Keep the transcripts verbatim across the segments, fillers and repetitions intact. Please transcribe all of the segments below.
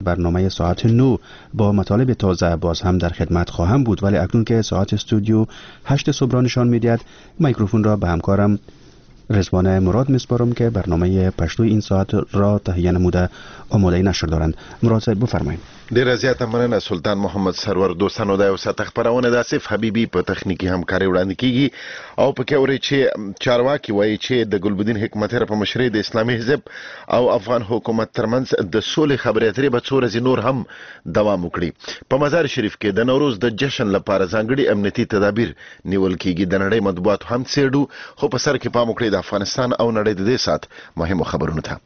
برنامه ساعت نو با مطالب تازه باز هم در خدمت خواهم بود، ولی اکنون که ساعت استودیو هشت صبح را نشان می‌دهد، میکروفون را به همکارم رضوان مراد میسپارم که برنامه پشتو این ساعت را تهیه نموده آماده نشر دارند. مراد صاحب بفرمایید. ډیره زیاته مننه سلطان محمد سرور. دوستانو دا یو ساعت خبرونه د اسف حبیبي په تخنیکی همکاري وړاندې کیږي او په کې اوري چې چارواکي وایي چې د ګلبدین حکمتیار په مشرۍ د اسلامي حزب او افغان حکومت ترمنځ د سولې خبرې اترې به څو ورځې نور هم دوام وکړي. په مزار شریف کې د نوروز د جشن لپاره ځانګړي امنیتي تدابیر نیول کیږي. د نړۍ مطبوعات هم څېړو، خو په سر کې پام وکړئ د افغانستان او نړۍ د دې سات مهمو خبرونو ته.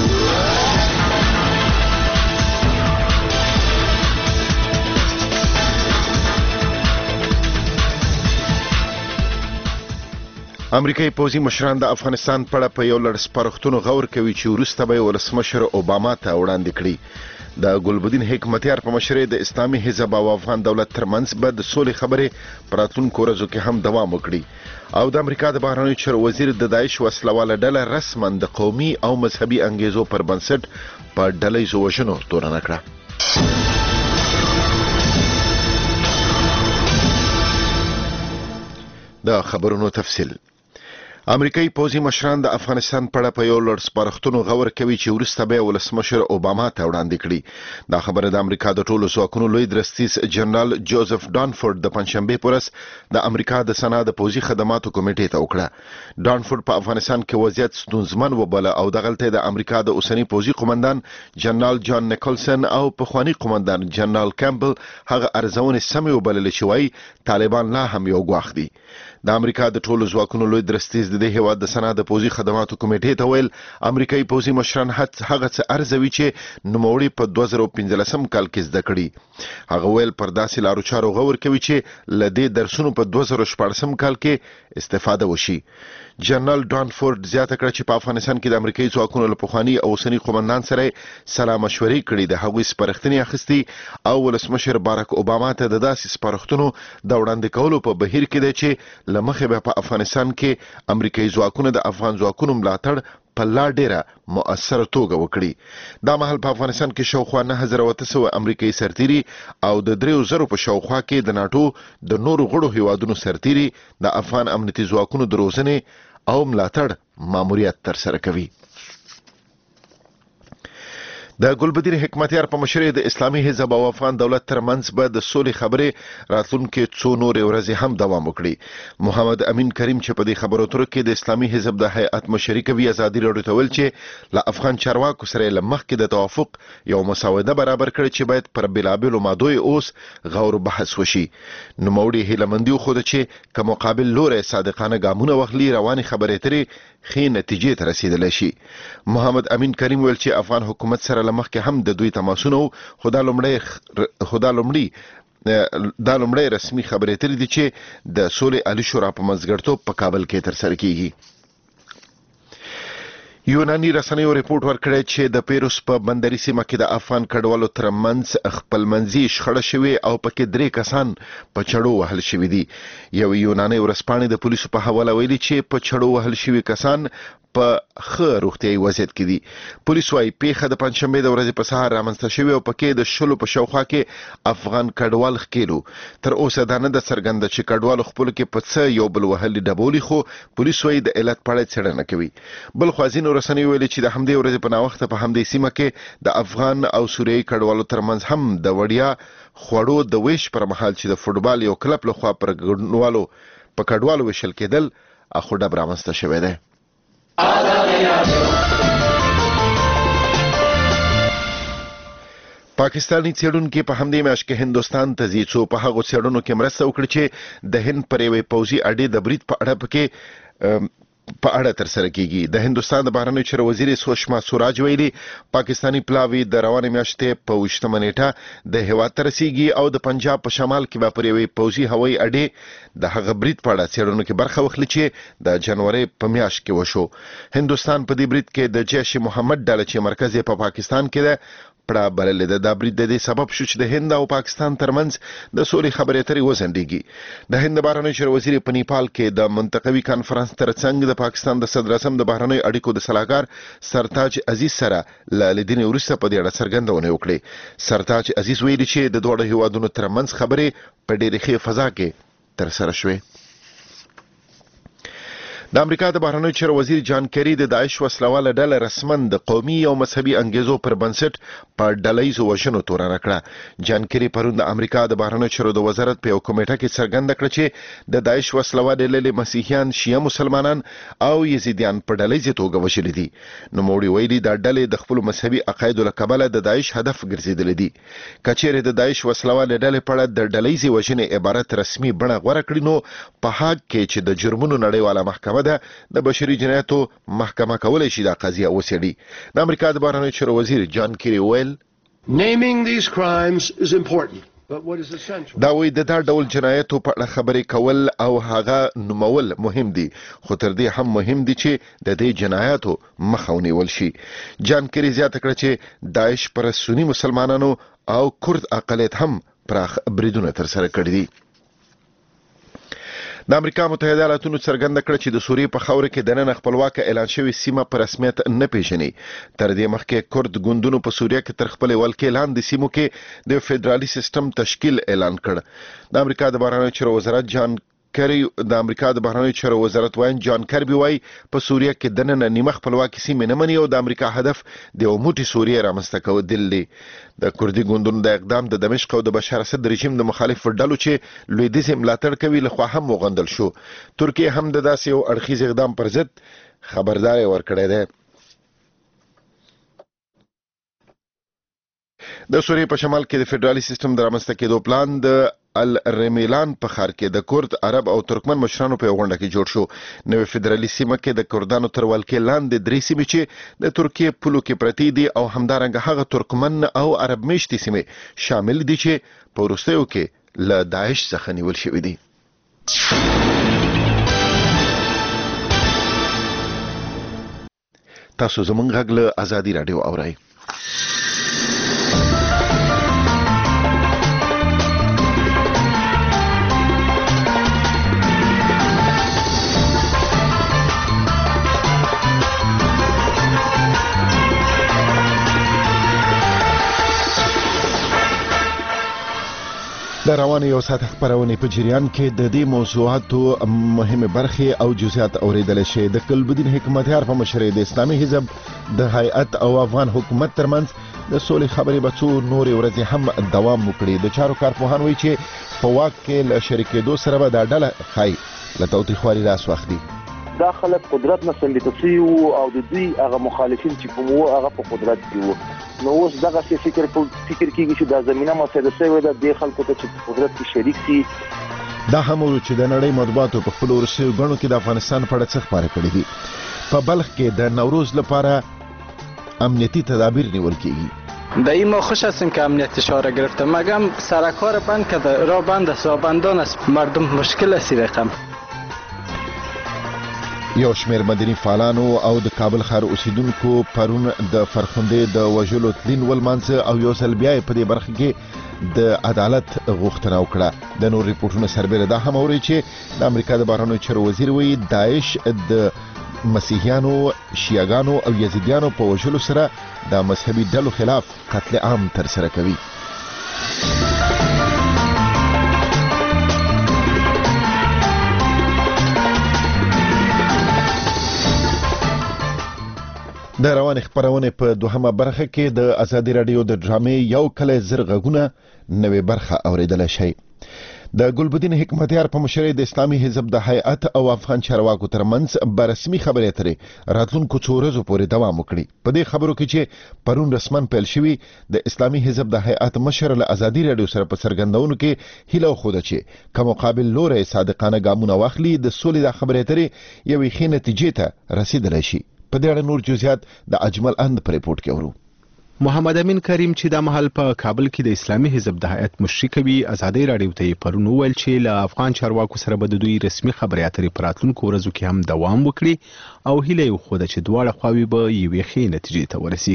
امریکایي پوځي مشران د افغانستان په اړه په یو لړ سپارښتنو غور کوي چې وروسته به ولسمشر اوباما ته وړاندې کړي. د ګلبدین حکمتیار په مشرۍ د اسلامي حزب او افغان دولت ترمنځ به د سولې خبرې په راتلونکو ورځو کې هم دوام وکړي او د امریکا د بهرنیو چارو وزیر د داعش وسلواله ډله رسما د قومي او مذهبي انګیزو پر بنسټ په ډلهییزو وژنو تورنه کړه. د خبرونو تفصیل. امریکایي پوځي مشران د افغانستان په اړه په یو لړ سپارښتنو غور کوي چې وروسته به ولسمشر اوباما ته وړاندې کړي. دا خبره د امریکا د ټولو ځواکونو لوی درستیز جنرال جوزف ډانفورد د پنځشنبې په ورځ د امریکا د سنا د پوځي خدماتو کمیټې ته وکړه. ډانفورد په افغانستان کې وضعیت ستونزمن وباله او دغلته د امریکا د اوسنی پوځي قومندان جنرال جان نیکلسن او پخوانی قومندان جنرال کیمبل هغه ارزونې سمې وبللې چې وایي طالبان لا هم یو ګواښ دي. د امریکا د ټولو ځواکونو لوی درستیز د هیواد د سنا د پوځي خدماتو کمیټې ته ویل امریکایي پوځي مشران هغه څه ارزوي چې نوموړي په دوه زره پنځلسم کال کې زده کړي. هغه ویل پر داسې لارو چارو غور کوي چې له دې درسونو په دوه زره شپاړسم کال کې استفاده وشي. جنرال ډانفورد زیاته کړه چې په افغانستان کې د امریکایي ځواکونو له پخواني او اوسني قومندان سره سلا مشورې کړي، د هغوی سپارښتنې اخیستي او ولسمشر باراک اوباما ته د داسې سپارښتنو د وړاندې کولو په بهیر کې دی چې له مخې به په افغانستان کې امریکایي ځواکونه د افغان ځواکونو ملاتړ په لا ډیره مؤثره توګه وکړي. دا مهال په افغانستان کې شاوخوا نه هزار او اته سوه امریکایي سرتیري او د دریو زرو په شاوخوا کې د ناټو د نورو غړو هیوادونو سرتیري د افغان امنیتي ځواکونو د روزنې او ملاتړ ماموریت ترسره کوي. د ګلبدین حکمتیار په مشرۍ د اسلامي حزب او افغان دولت ترمنځ به د سولې خبرې راتلونکي څو نورې ورځې هم دوام وکړي. محمد امین کریم چې په دې خبرو اترو کې د اسلامي حزب د هیئت مشري کوي ازادي راډیو ته ویل چې له افغان چارواکو سره له مخکې د توافق یو مسوده برابر کړي چې باید پر بېلابېلو مادو اوس غور بحث وشي. نوموړي هیله مندي وښوده چې که مقابل لوری صادقانه ګامونه واخلي روانې خبرې اترې ښې نتیجې ته رسیدلی شي. محمد امین کریم ویل چې افغان حکومت سره لمخکې هم د دوی تماسونه خو دا لومړی خو دا لومړی دا لومړی رسمي خبرې اترې دي چې د سولې عالي شورا په منځګړیتوب په کابل کې ترسره کیږي. یوناني رسنیو ریپورت ورکړی چې د پیروس په بندري سیمه کې د افغان کډوالو ترمنځ خپلمنځي شخړه شوې او پکې درې کسان په چړو وهل شوي دي. یو یوناني ورځپاڼې د پولیسو په حواله ویلي چې په چړو وهل شوي کسان په ښه روغتیایي وضعیت کې دي. پولیس وايي پیښه د پنځشنبې د ورځې په سهار رامنځته شوې او پکې د شلو په شاوخوا کې افغان کډوال ښکېلو. تر اوسه دا نه ده څرګنده چې کډوالو خپلو کې په څه یو بل وهلي ډبولي، خو پولیس وايي د علت په اړه څېړنه کوي. بل خوا ځینو رسنیو ویلي چې د همدې ورځې په ناوخته په همدې سیمه کې د افغان او سوریایي کډوالو ترمنځ هم د وړیا خوړو د ویش پر مهال چې د فوټبال یو کلب لخوا پر کډوالو په کډوالو ویشل کېدل اخو ډب رامنځته شوی دی. پاکستانی څېړونکي په همدې میاشت کې هندوستان ته ځي څو په هغو څېړنو کې مرسته وکړي چې د هند پر یوې پوځي اډې د برید په اړه پکې په اړه ترسره کیږي. د هندوستان د بهرنیو چارو وزیر سوشما سوراج ویلي پاکستانی پلاوی د روانې میاشتې په اوویشتمه نیټه د هیواد ته رسیږي او د پنجاب په شمال کې به پر یوې پوځي هوایي اډې د هغه برید په اړه څېړنو کې برخه واخلي چې د جنوري په میاشت کې وشو. هندوستان په دې برید کې د جیش محمد ډله چې مرکز یې په پاکستان کې ده پړه بللې ده. دا برید د دې سبب شو چې د هند او پاکستان ترمنځ د سولې خبرې اترې وځنډېږي. د هند بهرنی چارو وزیر په نیپال کې د منطقوي کانفرنس ترڅنګ د پاکستان د صدر اعظم د بهرنی اړیکو د سلاکار سرتاج عزیز سره له لیدنې وروسته په دې اړه څرګندونه وکړه. سرتاج عزیز ویلي چې د دوه هیوادونو ترمنځ خبرې په ډېرې ښې فضا کې ترسره شوې. د امریکا د بهرنیو چارو وزیر جان کری د داعش وسلواله ډله رسمن د قومي او مذهبي انګیزو پر بنسټ په ډلهیزو وژنو تورنه کړه. جان کری پرون د امریکا د بهرنیو چارو د وزارت په یو کمیټه کې څرګنده کړه چې د داعش وسلواله ډلې مسیحیان، شیعه مسلمانان او یزیدیان په ډلهیزه توګه وژلي دي. نوموړي ویلي دا ډلې د خپل مذهبي عقایدو له کبله د داعش هدف ګرځېدلې دي. کچېرې د داعش وسلواله ډلې په اړه د ډلهیزې وژنې عبارت رسمي بڼه غوره کړي نو په هاګ کې چې د جرمونو نړیواله محکمه ده د بشري جنایاتو محکمه کولای شي دا قضیه وڅېړي. د امریکا د بهرنیو چارو وزیر جان کری ویل Naming these crimes is important. But what is essential? دا وی د دا ډول جنایاتو په اړه خبرې کول او هغه نومول مهم دي، خو تر دې هم مهم دي چې د دې جنایاتو مخه ونیول شي. جان کری زیاته کړه چې داعش پر سنی مسلمانانو او کورد اقلیت هم پراخ بریدونه ترسره کړي دي. د امریکا متحده ایالاتونو څرګنده کړه چې د سوریې په خاوره کې د نن خپلواکه اعلان شوی سیمه په رسمیت نه پیژني. تر دې مخکې کورد ګوندونو په سوریه کې تر خپل ولکې لاندې سیمو کې د فدرالي سیستم تشکیل اعلان کړ. د امریکا د بهرنیو چارو وزارت جان کری د امریکا د بهرنیو چارو وزارت وایي جان کربي وایي په سوریه کې د نن نیمه خپلواکي سیمه نه مني او د امریکا هدف د یو موټی سوریه رامنځته کول دي. د کوردي ګوندونو د اقدام د دمشق او د بشار اسد رژیم د مخالف ډلو چې لویدیځ ملاتړ کوي لخوا هم وغندل شو. ترکیه هم د داسې یو اړخیز اقدام پر ضد خبرداري ورکړې ده. د سوریې په شمال کې د فدرالي سیستم د رامنځته کېدو پلان د الرمیلان په ښار کې د کورد، عرب او ترکمن مشرانو په غونډه کې جوړ شو. نوې فدرالي سیمه کې د کردانو تر ولکې لاندې درې سیمې چې د ترکیې پولو کې پرتې دي او همدارنګه هغه ترکمن او عرب میشتې سیمې شامل دي چې په وروستیو کې له داعش څخه نیول شوي دي. تاسو زموږ غږ له ازادي راډیو اورئ. د روانې یو ساعت خبرونه په جریان کې د دې موضوعاتو مهمه برخې او جزئیات اوریدل شي. د کلبدین حکمتیار په مشرۍ د اسلامي حزب د هیئت او افغان حکومت ترمنځ د سولې خبرې به څو نورې ورځې هم دوام وکړي. د چارو کارپوهان وایي چې په واک کې له شریکېدو سره به دا ډله ښایي له تاوتریخوالي لاس واخلي. دا خلک قدرت نه سلطه شوي وو او د دوی هغه مخالفین چې کوم وو هغه په قدرت کې وو. نو اوس دغه څه فکر فکر کېږي چې دا زمينه مسله شوې ده د خلکو ته چې قدرت کې شریک شي. دا هم ورو چې د نړۍ مطبوعاتو په خپل ورسېو غنو کې د افغانستان په اړه څه خبرې کړې دي. په بلخ کې د نوروز لپاره امنیتی تدابیر نیول کېږي. به این ما خوش هستیم که امنیت اشاره گرفته، مگم سرکار بند کرده، راه بند است، بندان است، مردم مشکل است رقم. یو شمیر مدني فعالانو او د کابل ښار اوسیدونکو پرون د فرخندې د وژلو تلین ولمانځه او یو ځل بیا په دې برخه کې د عدالت غوښتنه وکړه. د نور ریپورتونو سربېره دا هم اوري چې د امریکا د بهرنیو چارو وزیر وایي داعش د مسیحیانو، شیعاګانو او یزیدیانو په وژلو سره د مذهبي ډلو خلاف قتل عام ترسره کوي. د روان خبرونه په دوهمه برخه کې د ازادي رادیو د ډرامې یو کله زر غږونه نوې برخه اوریدل شي. د ګلبدین حکمتیار په مشرۍ د اسلامي حزب د هیئت او افغان چارواکو ترمنځ برسمي خبرې اترې راتلونکو څو ورځو پورې دوام وکړي. په دې خبرو کې چې پرون رسمن پیل شوي د اسلامي حزب د هیئت مشر له ازادي رادیو سره په څرګندونو کې هیله خوده چې کوم مقابل لوري صادقانه ګامونه واخلي د سولې د خبرې اترې یوې ښې نتیجې ته رسیدلی شي. په دې اړه نور جزئیات د اجمل اند په ریپورت کې ورو. محمد امین کریم چې د محل په کابل کې د اسلامي حزب د هیئت مشري کوي ازادي رادیو ته پرون ویل چې له افغان چارواکو سره به د دوی رسمي خبرې اترې په راتلونکو ورځو کې هم دوام وکړي او هیله یې وښوده چې دواړه خواوې به یوې ښې نتیجې ته ورسیږي.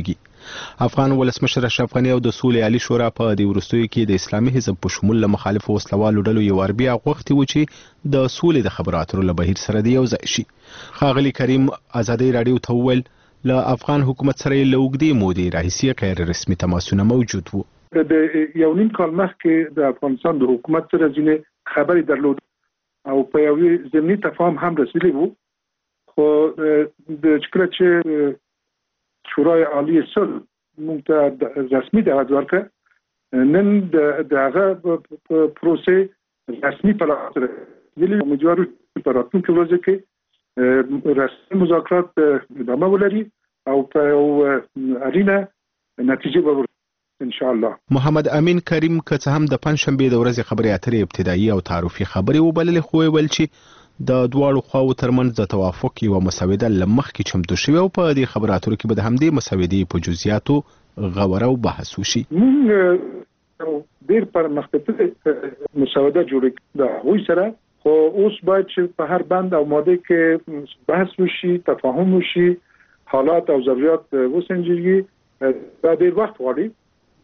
افغان ولسمشر اشرف غنی او د سولې عالی شورا په دې وروستیو کې د اسلامي حزب په شمول له مخالفو وسلوالو ډلو یو ور بیا غوښتي و چې د سولې د خبرو اترو له بهیر سره د یو ځای شي. ښاغلي کریم ازادي رادیو ته وویل له افغان حکومت سره له اوږدې مودې راهیسې غیر رسمي تماسونه موجود وو. د یو نیم کال مخکې د افغانستان د حکومت سره ځینې خبرې درلود او په یو ضمني تفاهم هم رسیدلی وو، خو د چکر چې شورای عالی صلح موږ ته رسمي دعوت ورکړه، نن د هغه پروسې رسمي په لاس راغلی. امیدوارو چې په راتلونکي ورځو کې رسمي مذاکرات ادامه ولري او په یو اړینه نتیجه به ان شاء الله. محمد امین کریم که څه هم د پنځشنبې د ورځې خبرې اترې ابتدایي او تعارفي خبرې وبللې، خو ویل چې د دواړو خواو ترمنځ د توافق یوه مسوده له مخکې چمتو شوې او په دې خبرو اترو کې به د همدې مسودې په جزئیاتو غور او بحث وشي. موږ ډېر پرمختللې مسوده جوړه کړې د هغوی سره، خو اوس باید چې په هر بند او ماده کې بحث وشي، تفاهم وشي، حالات او ضرورت وسنجيږي. دا ډېر وخت غواړي.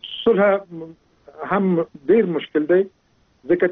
صلح هم ډېر مشکل دی ځکه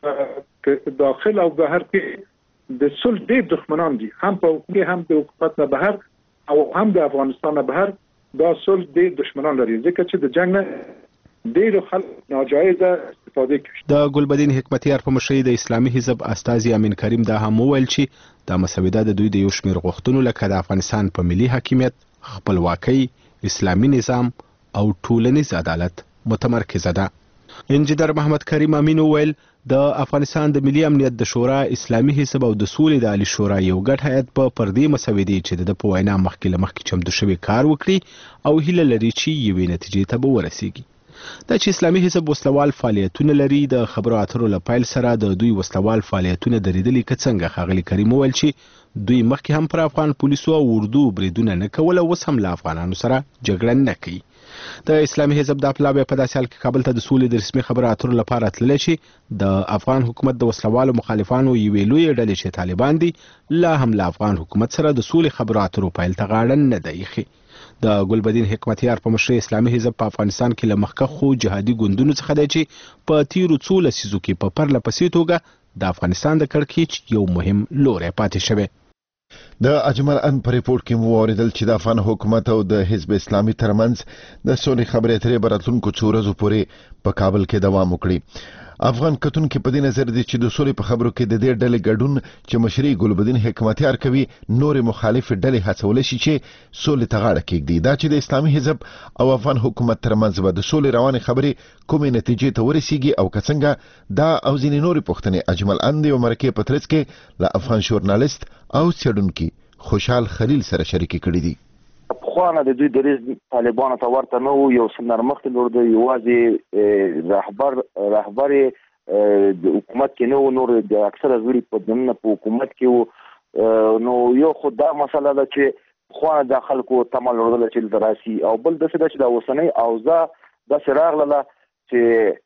چې داخل او بهر کې د صلح ډېر دښمنان دي، هم په حکومت هم د حکومت نه بهر او هم د افغانستان نه بهر. دا صلح ډېر دښمنان لري ځکه چې د جنگ نه ډېر خلک ناجایزه استفاده کوي. د ګلبدین حکمتیار په مشرۍ د اسلامي حزب استازي امین کریم دا هم وویل چې دا مسوده د دوی د یو شمېر غوښتنو لکه د افغانستان په ملي حاکمیت، خپلواکۍ، اسلامي نظام او ټولنیز عدالت متمرکزه ده. انجینر محمد کریم امین وویل د افغانستان د ملي امنیت د شورا، اسلامي حزب او د سولې د عالی شورا یو ګډ هیئت په پردې مسودې چې د په وینا مخکې له مخکې چمتو شوی کار وکړي او هیله لري چې یوې نتیجې ته به ورسیږي. دا چې اسلامي حزب وسلوال فعالیتونه لري، د خبرو اترو له پیل سره د دوی وسلوال فعالیتونه درېدلي که څنګه. ښاغلي کریم وویل چې دوی مخکې هم پر افغان پولیسو او اردو بریدونه نه کول او اوس هم له افغانانو سره جګړه نه کوي. د اسلامي حزب د پلاوی په داسې حال کې کابل ته د سولې د رسمي خبرو اترو لپاره تللی چې د افغان حکومت د وسلوالو مخالفانو یوې لویې ډلې چې طالبان دي لا هم له افغان حکومت سره د سولې خبرو اترو پیل ته غاړه نه ده ایښې. د ګلبدین حکمتیار په مشرۍ اسلامي حزب په افغانستان کې له مخکښو جهادي ګوندونو څخه دی چې په تیرو څو لسیزو کې په پرله پسې توګه د افغانستان د کړکېچ یو مهم لوری پاتې شوی. د اجمل ان پر ریپورت کې مو اوریدل چې د افغان حکومت او د حزب اسلامي ترمنځ د سولې خبرې اترې به راتلونکو څو ورځو پورې په کابل کې دوام وکړي. افغان کتونکي په دې نظر دي چې د سولې په خبرو کې د دې ډلې ګډون چې مشري ګلبدین حکمتیار کوي نور مخالف ډلې هڅول شي چې سولې ته غاړه کېږدي. دا چې د اسلامي حزب او افغان حکومت ترمنځ به د سولې روانې خبرې کومې نتیجې ته ورسیږي او که څنګه دا او ځینې نورې پوښتنې اجمل اند یو مرکې په ترڅ کې له افغان ژورنالیست او څېړونکي خوشحال خلیل سره شریکې کړې دي. خوانه د دوی دریز طالبانو ته ورته نه وو، یو څه نرمښت درلود، یوازې رهبر رهبر د حکومت کې نه وو، نور د اکثره غړي په دننه په حکومت کې وو. نو یو خو دا مسله ده چې خوانه د خلکو تمه لرله چې دراسي، او بل داسې ده چې د اوسنۍ اوضاع داسې راغله چې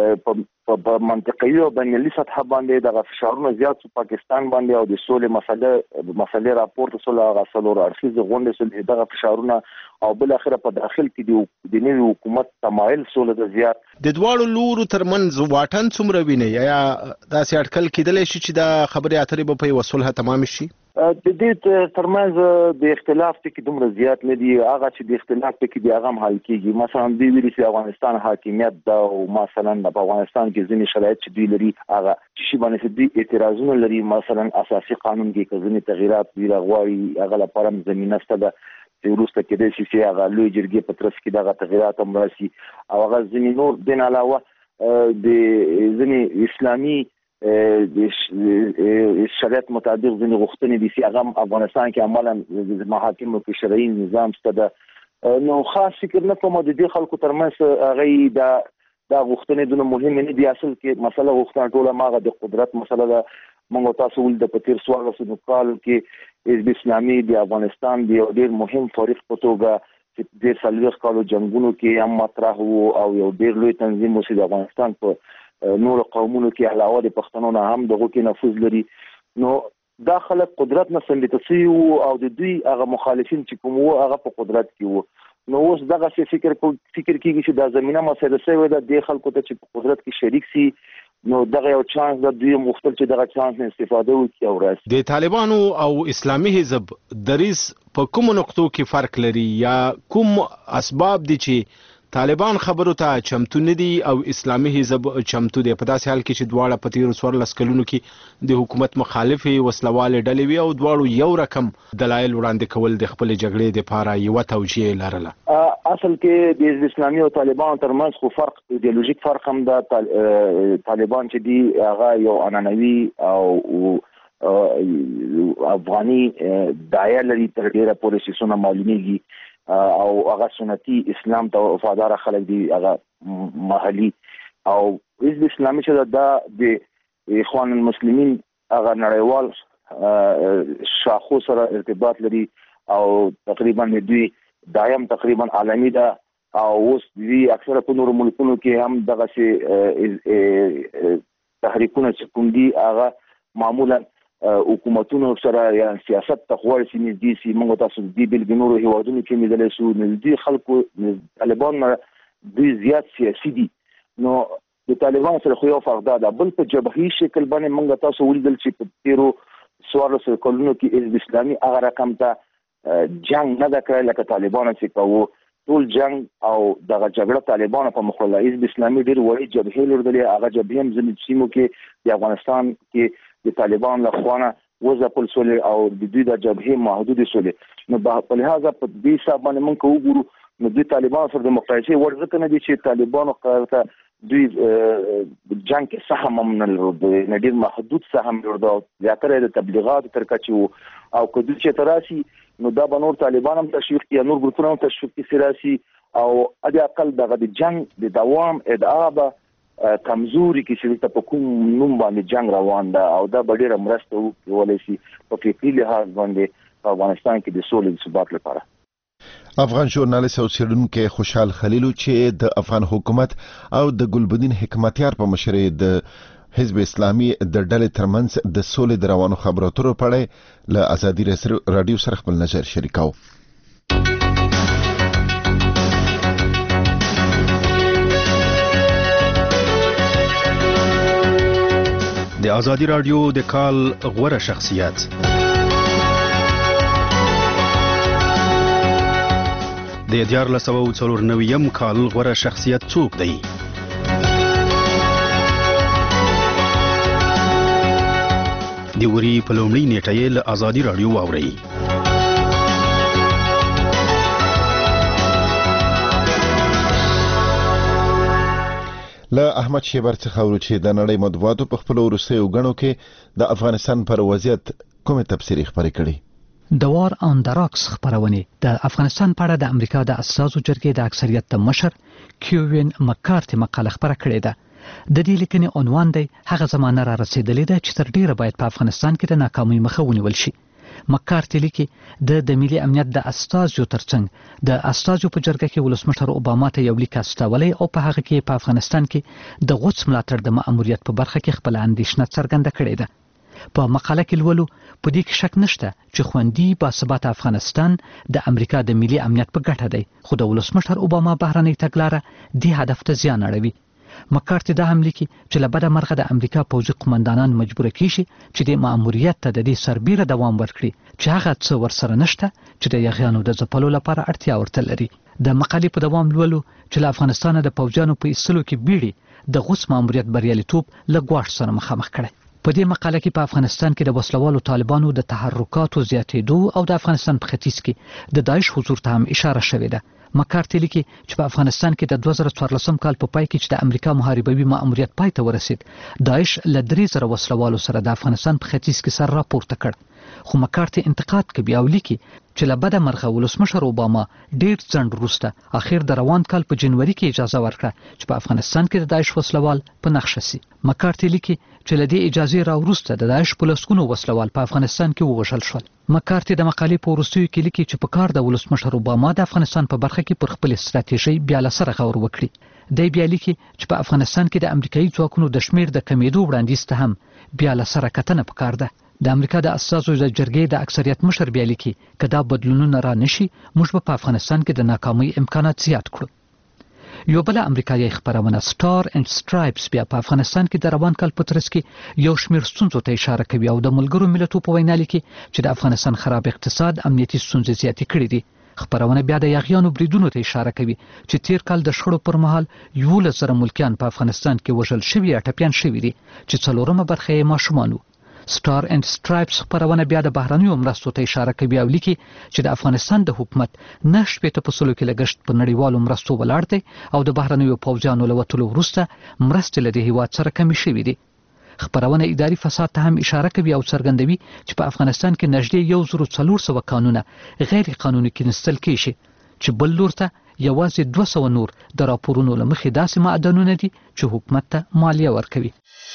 په منطقي او بینالمللي سطح باندې د فشارونو زیات په پاکستان باندې او د سولې مسله مسلې راپورټ سره غسلور ارشیز غونډه سره دغه فشارونه او بل اخره په داخل کې د نوي حکومت تمایل سولې د زیات د دواړو لورو ترمنځ واټن څومره ویني یا داسې اټکل کېدلی شي چې د خبرې اترې به په یوه صلح تمام شي؟ د دې ترمنځ د اختلاف ټکي دومره زیات نه دي، هغه چې د اختلاف ټکي دی هغه هم حل کېږي. مثلا دوی ویلي چې افغانستان حاکمیت ده او مثلا په افغانستان کې ځینې شرایط چې دوی لري هغه شي باندې دوی اعتراضونه لري، مثلا اساسي قانون کې که ځینې تغییرات دوی راغواړي هغه لپاره هم زمینه شته ده چې وروسته کېدای شي چې هغه لوی جرګې په ترڅ کې دغه تغییرات هم راشي او هغه ځینې نور دین علاوه د ځینې اسلامي شریعت مطابق ځینې غوښتنې دي چې هغه افغانستان کې عملا د محاکمو کې شرعي نظام شته ده. نو خاص فکر نه کوم د دې خلکو ترمنځ هغه دا دا غوښتنې دونه مهمه نه دي. اصل کې مسله غوښتنه ټوله ماغه د قدرت مسله ده. موږ تاسو ول د پتیر سوال وسو کال کې حزب اسلامي د افغانستان د یو ډېر مهم فریق په توګه چې د سلويخ کالو جنگونو کې هم مطرح وو او یو ډېر لوی تنظیم وو د افغانستان په نور قومونو کې علاوه د پښتنو نه هم دغه کې نفوذ لري. نو دا خلک قدرت نه سملته شي او د دوی هغه مخالفین چې کوم وو هغه په قدرت کې وو. نو اوس دغه څه فکر فکر کیږي چې دا زمينه مسله سوي ده د خلکو ته چې قدرت کې شریک سي نو دغه یو چانس د دوی مختل چې دغه چانس نه استفاده وکړي او راځي. د طالبانو او اسلامي حزب دریس په کوم نقطو کې فرق لري یا کوم اسباب دي چې طالبان خبرو ته چمتو نه دي او اسلامي حزب چمتو دي؟ په داسې حال کې چې دواړه په تیرو څوارلس کلونو کې د حکومت مخالفې وسلوالې ډلې وي او دواړو یو رقم دلایل وړاندې کول د خپل جګړې دپاره یوه توجیه لرله. اصل کې د اسلامي او طالبان ترمنځ خو فرق ایدئولوژیک فرق هم ده. طالبان چې دي هغه یو عنعنوي او افغاني داعیه لري تر ډیره پورې چې څونه معلومیږي او هغه سنتي اسلام ته وفادار خلک دي هغه محلي او حزب اسلامي چې دا د اخوان المسلمین هغه نړیوال شاخو سره ارتباط لري او تقریبا دوی دایم تقریبا عالمي ده او اوس دوی اکثره په نورو ملکونو کې هم دغه سي تحریکونه چې کوم دي هغه معمولا حکومتونو سره یا سیاست تخوړ سي نږدې سي موږ تاسو د بیل بنورو هیوادونو کې مدلې سو نږدې خلکو طالبان دوی زیات سیاسي دي. نو د طالبان سره خو یو فرق ده بل په جبهي شکل باندې موږ تاسو ولیدل چې په تیرو څوارلس کلونو کې حزب اسلامي هغه رقم ته جنگ نه دا کړی لکه طالبان چې کوو ټول جنگ او دغه جګړه طالبان په مخ له حزب اسلامي ډیر وړي جبهې لرلې هغه جبهې هم ځینې سیمو کې د افغانستان کې د طالبان له خوانه وځپل سول او د دوی د جبهې محدود سول. نو په لحاظه په دې حساب باندې موږ وګورو نو د طالبان سره د مقایسې ورځ نه دي چې طالبانو قرارته دوی جنگ کې سهم هم نه لري نه ډیر محدود سهم لري زیاتره د تبلیغات تر کچو او کله چې تراسي نو دا بنور طالبان هم تشویق یا نور ګروپونه هم تشویق سیاسي او اډي اقل دغه د جنگ د دوام ادعا به کمزوري کې چې په کوم نوم باندې جنگ روان ده او دا ډیره مرسته وکولای شي په فکري لحاظ باندې په افغانستان کې د سولې او ثبات لپاره. افغان ژورنالیست او څېړونکی خوشحال خلیلو چې د افغان حکومت او د ګلبدین حکمتیار په مشرۍ د حزب اسلامي د ډلې ترمنځ د سولې د روانو خبرو اترو په اړه له ازادي رادیو سره خپل نظر شریکاو. د ازادي رادیو د کال غوره شخصیت د دیارلس سوه څلور نویم کال غوره شخصیت څوک دی؟ د وري په لومړۍ نیټه یې له ازادي رادیو واورئ. له احمد شیبر څخه ورو چې د نړۍ مطبوعاتو په خپل وروستیو غڼو کې د افغانستان پر وضعیت کومه تبصرې خبرې کړي. د وار آن د راکس خبرونه د افغانستان په اړه د امریکا د اساسو جرګې د اکثریت د مشر کیوین مکارتي مقاله خبره کړې ده. د دې لیکنې عنوان دی هغه زمانه را رسیدلې ده چې تر ډیره باید په افغانستان کې د ناکامۍ مخه ونیول شي. مکارتي لیکي د د ملي امنیت د استازو ترڅنګ د استازو په جرګه کې ولسمشر اوباما ته یو لیک استولی او په هغه کې په افغانستان کې د غوڅ ملاتړ د مأموریت په برخه کې خپل اندیشنه څرګنده کړې ده. په مقاله کې لولو په دې کې شک نشته چې خوندي باثباته افغانستان د امریکا د ملي امنیت په ګټه دی خو د ولسمشر اوباما بهرنۍ تګلاره دې هدف ته زیان اړوي. مکارتي دا هم لیکي چې له بده مرغه د امریکا پوځي قومندانان مجبور کیږي چې د مأموریت ته د دې سربیره دوام ورکړي چې هغه څه ورسره نشته چې د یغیانو د ځپلو لپاره اړتیا ورته لري. د مقالې په دوام لولو چې له افغانستان د پوځیانو په ایستلو کې بیړي د غوڅ مأموریت بریالیتوب له ګواښ سره مخامخ کړي. په دې مقاله کې په افغانستان کې د وسلوالو طالبانو د تحرکاتو زیاتېدو او د افغانستان په ختیځ کې د داعش حضور ته هم اشاره شوې ده. مکارتي لیکي چې په افغانستان کې د دوه زره څوارلسم کال په پای کې چې د امریکا محاربوي مأموریت پای ته ورسید داعش له درې زره وسلوالو سره د افغانستان په ختیځ کې سر راپورته کړ. خو مکارتي انتقاد کوي او لیکي چې له بده مرغه ولسمشر اوباما ډیر ځنډ وروسته اخر د روان کال په جنوري کې اجازه ورکړه چې په افغانستان کې د داعش وسلوال په نقشه سي. مکارتي لیکي چې له دې اجازه را وروسته د داعش په لسګونو وسلوال په افغانستان کې ووژل شول. مکارتي د مقالې په وروستیو کې لیکي چې په کار د ولسمشر اوباما د افغانستان په برخه کې پر خپل ستراتیژي بیا له سره غور وکړي. دی بیا لیکي چې په افغانستان کې د امریکایي ځواکونو د شمیر د کمیدو وړاندیز ته هم بیا له سره کتنه پکار ده. د امریکا د اساسو د جرګې د اکثریت مشر بیا لیکي که دا بدلونونه را نشي موږ به په افغانستان کې د ناکامۍ امکانات زیات کړو. یو بل امریکایي خبرونه سټار اینډ سټرایپس بیا په افغانستان کې د روان کال په ترڅ کې یو شمېر ستونزو ته اشاره کوي او د ملګرو ملتونو په وینا لیکي چې د افغانستان خراب اقتصاد امنیتي ستونزې زیاتې کړې دي. خبرونه بیا د یاغیانو بریدونو ته اشاره کوي چې تیر کال د شخړو پر مهال یولس زره ملکیان په افغانستان کې وژل شوي یا ټپیان شوي دي چې څلورمه برخه یې ماشومان وو. سټار اینډ سټرایپس خبرونه بیا د بهرنیو مرستو ته اشاره کوي او لیکي چې د افغانستان د حکومت نه شپېته په سلو کې لګښت په نړیوالو مرستو ولاړ دی او د بهرنیو پوځیانو له وتلو وروسته مرستې له دې هیواد سره کمې شوي دي. خبرونه اداري فساد ته هم اشاره کوي او څرګندوي چې په افغانستان کې نږدې یو زرو څلور سوه قانونه غیر قانوني کېنستل کېږي چې بل لور ته یوازې دوه سوه نور د راپورونو له مخې داسې معدنونه دي چې حکومت ته مالیه ورکوي.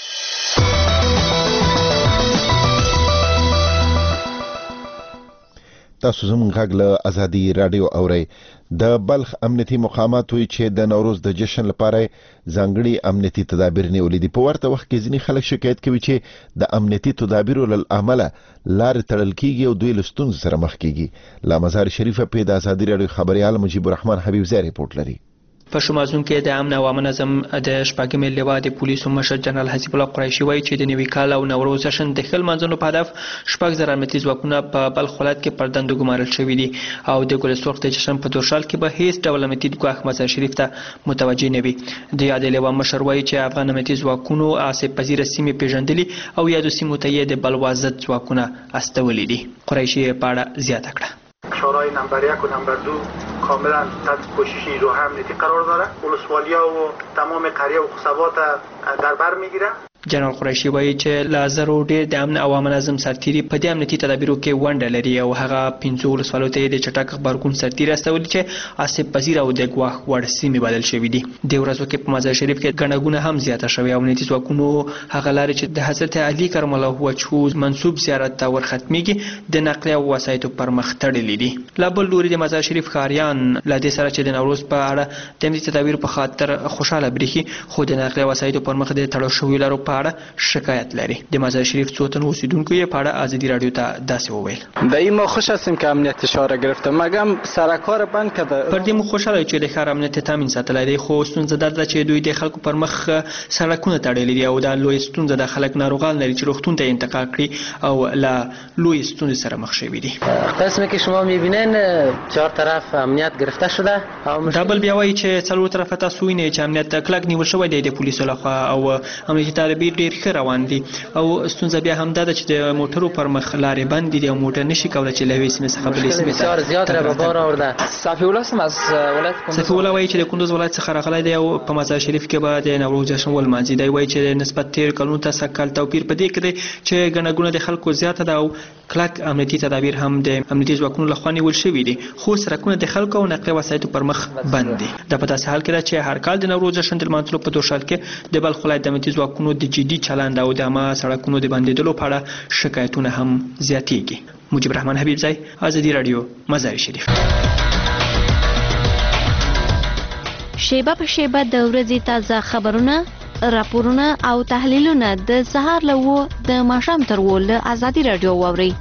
تاسو زموږ غږ له ازادي رادیو اورئ. د بلخ امنیتي مقامات وایي چې د نوروز د جشن لپاره ځانګړي امنیتي تدابیر نیولې دي. په ورته وخت کې ځینې خلک شکایت کوي چې د امنیتي تدابیرو له امله لارې تړل کیږي او دوی له ستونزو سره مخ کیږي. له مزار شریفه په د ازادي رادیو خبريال مجيب الرحمن حبیب زی ریپورت لري. په شمازون کې د امن او امن نظم د شپږمې لواء د پولیسو مشر جنرال حسیب الله قریشي وایي چې د نوي کال او نوروز جشن د ښه لمانځلو په هدف شپږ زره امنیتي ځواکونه په بلخ ولایت کې پر دندو ګمارل شوي دي او د ګل سرخ د جشن په دورشال کې به هیڅ ډول امنیتي ګواښ مزار شریف ته متوجه نه وي. د یادې لواء مشر وایي چې افغان امنیتي ځواکونو آسیب پذیره سیمې پیژندلې او یادو سیمو ته یې د بلوا ضد ځواکونه استولي دي. قریشي په اړه زیاته کړه. شورای نمبر یک و نمبر دو کاملا تحت پوشش نیروهای امنیتی قرار داره. ولسوالی‌ها و تمام قریه و قصبات در بر میگیره. جنرال قریشي وایي چې لا زرو ډېر د امن او امن نظم سرتیري په دې امنیتي تدابیرو کې ونډه لري او هغه پنځه ولسوالیو ته د چټک خبرګون سرتیري استولي چې آسیب پذیر او د ګواښ وړ سیمې بدل شوي دي. د ورځو کې په مزار شریف کې ګڼه ګوڼه هم زیاته شوې او امنیتي ځواکونو هغه لارې چې د حضرت علي کرم الله وجهه منسوب زیارت ته ورختمیږي د نقلیه او وسایطو پر مخ تړلي دي. لا بل لوري د مزار شریف ښاریان له دې سره چې د نوروز په اړه د امنیتي تدابیرو په خاطر خوشاله برېښي خو د نقلیه وسایطو پر مخ د تړل شویو لارو په اړه شکایت لري. د مزار شریف څو تن اوسیدونکو یې په اړه ازادي رادیو ته داسې وویل. به این ما خوش هستیم که امنیت شهر گرفته مگم سرکار بند کرده. پر دې مو خوشاله چې د ښار امنیت تامین ساتلی دی خو ستونزه دا ده چې دوی د خلکو پر مخ سړکونه تړلي دي او دا لوی ستونزه د خلک ناروغان لري چې روغتون ته انتقال کړي او لا لوی ستونزې سره مخ شوي دي. قسمه که شما میبینین چهار طرف امنیت گرفته شده. دا بل بیا وایي چې څلور طرفه تاسو وینئ چې امنیت کلک نیول شوی دی د پولیسو لخوا او امنیتي تدابیر ډېر ښه روان دي او ستونزه بیا هم دا ده چې د موټرو پر مخ لارې بندې دي او موټر نشي کولی چې له یوې سیمې څخه بلې سیمې ته بسیار زیات را به بار آورده. صفی الله هم از ولایت کندوز صفی الله وایي چې د کندوز ولایت څخه راغلی دی او په مزار شریف کې به د نوروز جشن ولمانځي. دی وایي چې نسبت تېر کلونو ته سږ کال توپیر په دې کې دی چې ګڼه ګوڼه د خلکو زیاته ده او کلک امنیتي تدابیر هم د امنیتي ځواکونو لخوا نیول شوي دي خو سرکونه د خلکو او نقلیه وسایطو پر مخ بند دي. دا په داسې حال کې ده چې هر کال د نوروز جشن د لمانځلو په دورشال کې د بلخ ولایت د امنیتي ځواکونو د جدي چلند او د عامه سړکونو د بندېدلو په اړه شکایتونه هم زیاتېږي. مجيب الرحمن حبیب زی ازادي رادیو مزار شریف. شیبه په شیبه د ورځې تازه خبرونه راپورونه او تحلیلونه د سهار له و د ماښام تر و له ازادي رادیو واورئ.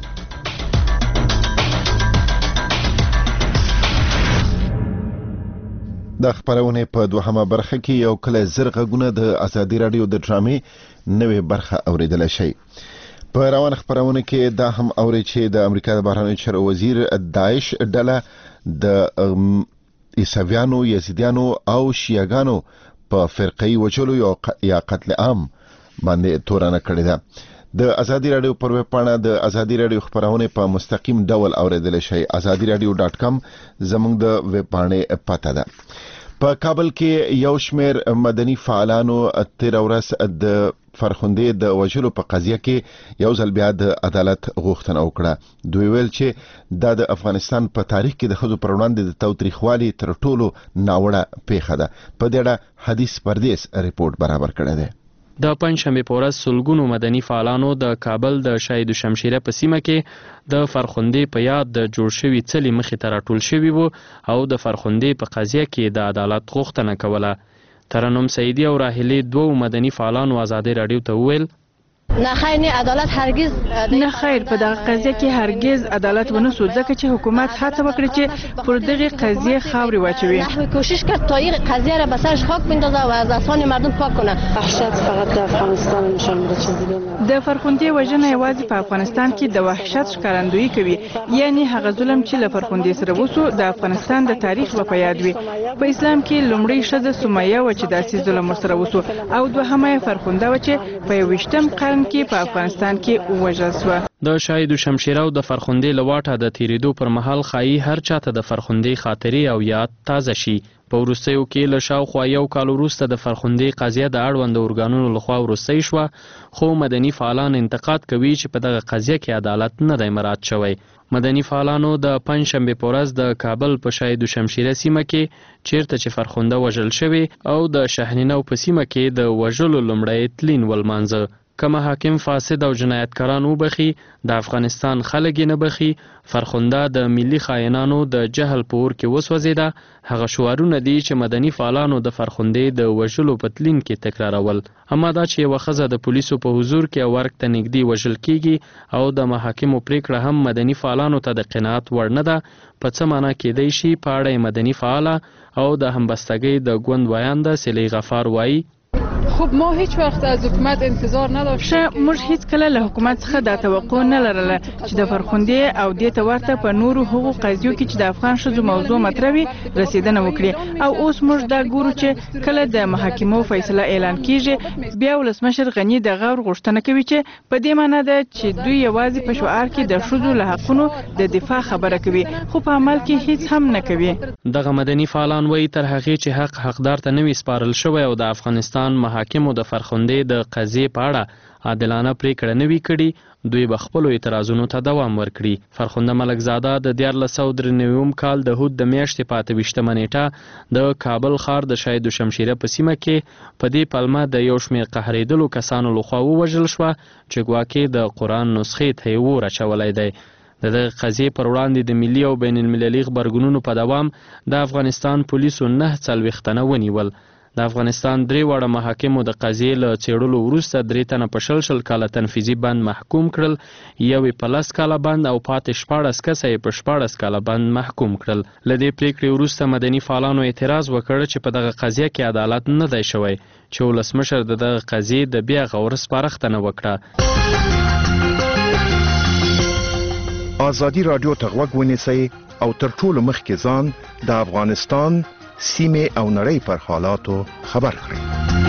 د خبرونه په دوهمه برخه کې یو کله زرغونه د ازادي رادیو د ډرامې نوې برخه اوریدل شي. په روان خبرونه کې دا هم اوري چې د امریکا د بهرنیو چارو وزیر داعش ډله د عیسویانو، یزیدیانو او شیعاګانو په فرقي وچولو یا قتل عام باندې تورانه کړې ده. د ازادي رادیو پر ویب پاڼه د ازادي رادیو خبرونه په مستقیم ډول اوریدل شي. ازادي رادیو ډاټ کام زموږ د ویب پاڼې پته ده. په کابل کې یو شمېر مدني فعالانو تیر ورځ د فرخندې د وژلو په قضیه کې یو ځل بیا د عدالت غوښتنه وکړه. دوی ویل چې دا د افغانستان په تاریخ کې د ښځو پر وړاندې د تاوتریخوالي تر ټولو ناوړه پیښه ده. په دې اړه حدیث پردیس ریپورت برابر کړی دی. د پنځشنبه په ورځ سلګونو مدني فعالانو د کابل د شهید شمشیره په سیمه کې د فرخندې په یاد د جوړ شوي څلي مخې ته راټول شوي وو او د فرخندې په قضیه کې د عدالت غوښتنه کوله. ترنم سعیدی او راهیلې دوه مدني فعالانو ازادي رادیو ته وویل نه خیر نه عدالت هرگز نه خیر په دغه قضیه کې هرگز عدالت ونه سو ځکه چې حکومت هڅه وکړه چې پر دغه قضیه خاورې واچوي. نحوی کوشش کرد تا این قضیه را به سرش خاک بندازه و از اسان مردم پاک کنه. وحشت فقط در افغانستان نشان میده چیزی دیگه. د فرخنده وژنه یوازې په افغانستان کې د وحشت ښکارندویي کوي، یعنی هغه ظلم چې له فرخنده سره وسو د افغانستان د تاریخ په یاد وي. په اسلام کې لومړی ښځه سمیه و چې داسې ظلم ورسره وسو او دوهمه فرخنده و چې په یوویشتم قرن کې په افغانستان کې ووژل شوه. د شاهد شمشیره او د فرخنده لواټه د تیریدو پر مهال خایي هر چاته د فرخنده خاطرې او یاد تازه شي. په وروستیو کې له شاوخوا یو کال وروسته د فرخنده قضیه د اړوند ارګانونو لخوا وروستی شوه، خو مدني فعالان انتقاد کوي چې په دغه قضیه کې عدالت نه دی مراعات شوی. مدني فعالانو د پنجشنبې په ورځ د کابل په شاهد شمشیره سیمه کې چیرته چې فرخنده وژل شوی او د شهنینو په سیمه کې د وژلو لومړی تلین ولمانځه. که محاکم فاسد او جنایتکاران وبخي، د افغانستان خلک نه بخي، فرخنده د ملي خاینانو د جهل په اور کې وسوځیده. هغه شعارونه دي چې مدني فعالانو د فرخنده د وژلو په تلین کې تکرارول. اما دا چې یوه ښځه د پولیسو په حضور کې ورک ته نږدې وژل کیږي او د محاکمو پریکړه هم مدني فعالانو ته د قناعت وړ نه ده، په څه معنا کېدی شي؟ په اړه مدني فعاله او د همبستګۍ د ګوند ویانده سلی غفار وایي: خب ما هیچ وقت از حکومت انتظار نداشتیم. موږ هیڅ کله له حکومت څخه دا توقع نه لرله چې د فرخنده او دې ته ورته په نورو هغو قضیو کې چې د افغان ښځو موضوع مطرح وي رسیدنه وکړي. او اوس موږ دا ګورو چې کله د محاکمو فیصله اعلان کیږي، بیا ولسمشر غني د غور غوښتنه کوي چې په دې معنی ده چې دوی یوازې په شعار کې د ښځو له حقونو د دفاع خبره کوي، خو په عمل کې هیڅ هم نه کوي. دغه مدني فعالان وایي تر هغې چې حق حقدار ته نه وي سپارل شوی او د افغانستان محاکمو د فرخنده د قضیې په اړه عادلانه پریکړه نه وي کړې، دوی به خپلو اعتراضونو ته دوام ورکړي. فرخنده ملکزاده د دیارلس سوه درې نوي کال د هود د میاشتې په اته ویشتمه نیټه د کابل ښار د شاهد شمشیره په سیمه کې په دې پلمه د یو شمېر قهرېدلو کسانو لخوا ووژل شوه چې ګواکې د قرآن نسخې ته یې اور اچولی دی. د دغه قضیې پر وړاندې د ملي او بین المللي غبرګونونو په دوام د افغانستان پولیسو نه څلوېښت تنه ونیول. د افغانستان درې واړه محاکمو د قضیې له څېړلو وروسته درې تنه په شل شل کاله تنفیذي بند محکوم کړل، یو یې په لس کاله بند او پاتې شپاړس کسه یې په شپاړس کاله بند محکوم کړل. له دې پریکړې وروسته مدني فعالانو اعتراض وکړ چې په دغه قضیه کې عدالت نه دی شوی، چې ولسمشر د دغه قضیې د بیا غور سپارښتنه وکړه. ازادي راډیو ته غوږ ونیسئ او تر ټولو مخکې ځان د افغانستان سیمه او نړۍ پر حالاتو خبر کړئ.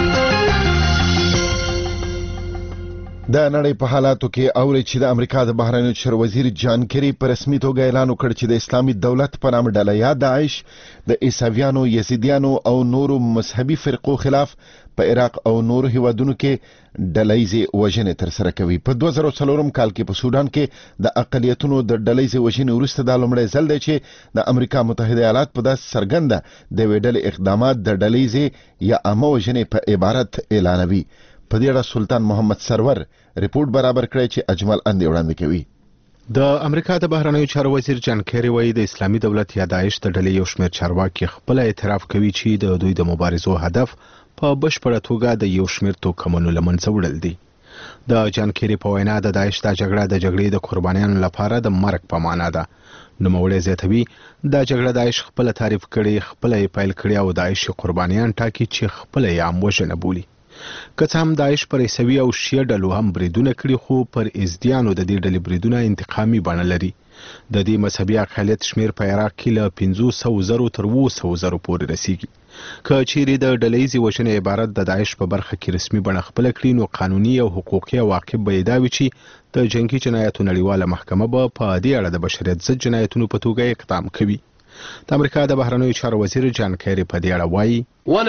د نړۍ په حالاتو کې اوري چې د امریکا د بهرنیو چارو وزیر جان کری په رسمي توګه اعلان وکړ چې د اسلامي دولت په نامه ډله یا داعش د عیسویانو، یزیدیانو او نورو مذهبي فرقو خلاف په عراق او نورو هیوادونو کې ډلهیزې وژنې ترسره کوي. په دوه زره څلورم کال کې په سودان کې د اقلیتونو د ډلهیزې وژنې وروسته دا لومړی ځل دی چې د امریکا متحده ایالات په داسې څرګنده د یوې ډلې اقدامات د ډلهیزې یا عامه وژنې په عبارت اعلانوي. په دې اړه سلطان محمد سرور ریپورت برابر کړی چې اجمل اندې وړاندې کوي. د امریکا د بهرنیو چارو وزیر جان کری وایي د اسلامي دولت یا داعش د ډلې یو شمېر چارواکي خپل اعتراف کوي چې د دوی د مبارزو هدف په بشپړه توګه د یو شمېر توکمونو له منځه وړل دي. د جان کری په وینا د داعش د جګړه د جګړې د قربانیانو لپاره د مرګ په معنا ده. نوموړی زیاتوي دا جګړه داعش خپل تعریف کړي، خپل یې پیل کړي او داعش قربانیان ټاکي چې خپل یې عام وژنه بولي. که څه هم داعش پر عیسوي او شیعه ډلو هم بریدونه کړي، خو پر ازدیانو د دې ډلې بریدونه انتقامي بڼه لري. د دې مذهبي اقلیت شمیر په عراق کې له پنځه سوه زرو تر اوه سوه زرو پورې رسیږي. که چیرې د ډلهیزې وژنې عبارت د داعش په برخه کې رسمي بڼه خپله کړي، نو قانوني او حقوقي عواقب به یې دا وي چې د جنګي جنایاتو نړیواله محکمه به په دې اړه د بشریت ضد جنایتونو په توګه اقدام کوي. د امریکا د بهرنیو چارو وزیر جان کری په دې اړه وایي: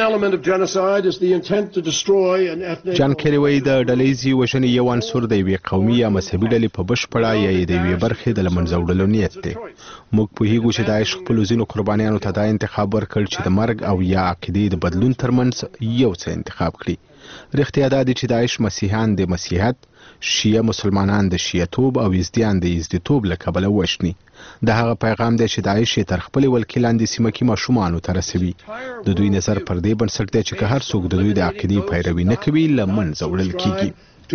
جان کری وایي د ډلهیزې وژنې یو عنصر د یوې قومي یا مذهبي ډلې په بشپړه یا د یوې برخې د له منځه وړلو نیت دی. موږ پوهیږو چې داعش خپلو ځینو قربانیانو ته دا انتخاب ورکړ چې د مرګ او یا عقیدې د بدلون ترمنځ یو څه انتخاب کړي. رښتیا دا دی چې داعش مسیحیان د مسیحیت، شیعه مسلمانان د شیعتوب او یزدیان د یزدیتوب له کبله وژني. د هغه پیغام دی چې داعش تر خپل ولکې لاندې سیمه کې ماشومانو ته رسوي. د دوی نظر پر دې بنسټ دی چې که هر څوک د دوی د عقیدې پیروي نه کوي له منځه وړل کیږي.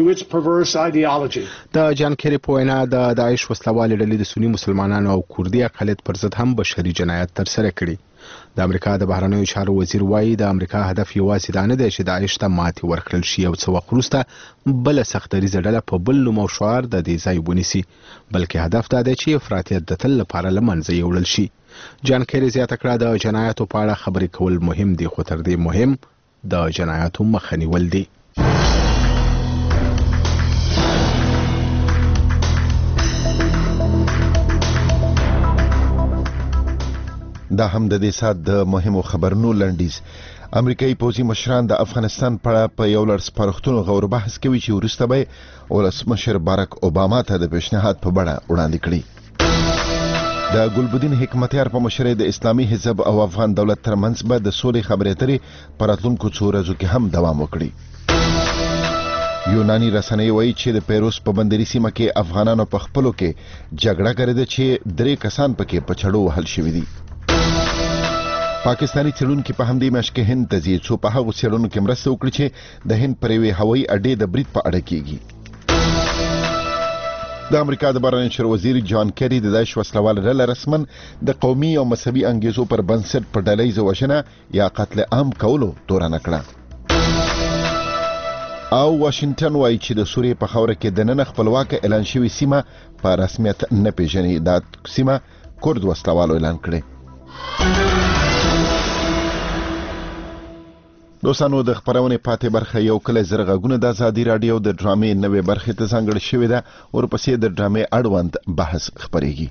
د جان کیری په وینا د داعش وسلوالې ډلې د سنی مسلمانانو او کوردي اقلیت پر ضد هم بشري جنایت ترسره کړي. د امریکا د بهرنیو چارو وزیر وایي د امریکا هدف یوازې دا نه دی چې داعش ته ماتې ورکړل شي او څه وخت وروسته بله سختدریزه ډله په بل نوم او شعار د دې ځای ونیسي، بلکې هدف دا دی چې افراطیت د تل لپاره له منځه یوړل شي. جان کیری زیاته کړه د جنایاتو په اړه خبرې کول مهم دي، خو تر دې مهم د جنایاتو مخه نیول دي. دا هم د دې سات د مهمو خبرونو لنډیز. امریکایي پوځي مشران د افغانستان په اړه په یو لړ سپارښتنو غور بحث کوي چې وروسته به ولسمشر باراک اوباما ته د پیشنهاد په بڼه وړاندې کړي. د ګلبدین حکمتیار په مشرۍ د اسلامي حزب او افغان دولت ترمنځ به د سولې خبرې اترې په راتلونکو څو ورځو کې هم دوام وکړي. یوناني رسنۍ وایي چې د پیروس په بندري سیمه کې افغانانو په خپلو کې جګړه کړې ده چې درې کسان پکې په چړو وهل شوي دي. پاکستانی څېړونکي په همدې میاشت کې هند ته ځي څو په هغو څېړنو کې مرسته وکړي چې د هند پر یوې هوایي اډې د برید په اړه کېږي. د امریکا د بهرنیو چارو وزیر جان کیری د داعش وسلواله ډله رسما د قومي او مذهبي انګیزو پر بنسټ په ډلهییزه وژنه یا قتل عام کولو تورنه کړه. او واشنگټن وایي چې د سوریې په خاوره کې دننه خپلواکه اعلان شوې سیمه په رسمیت نه پیژني. دا سیمه کورد وسلوالو اعلان کړې. دوستانو د خبرونې پاتې برخه یو کله زر غږونه د ازادي راډیو د ډرامې نوې برخې ته ځانګړې شوې ده. ورپسې د ډرامې اړوند بحث خپرېږي.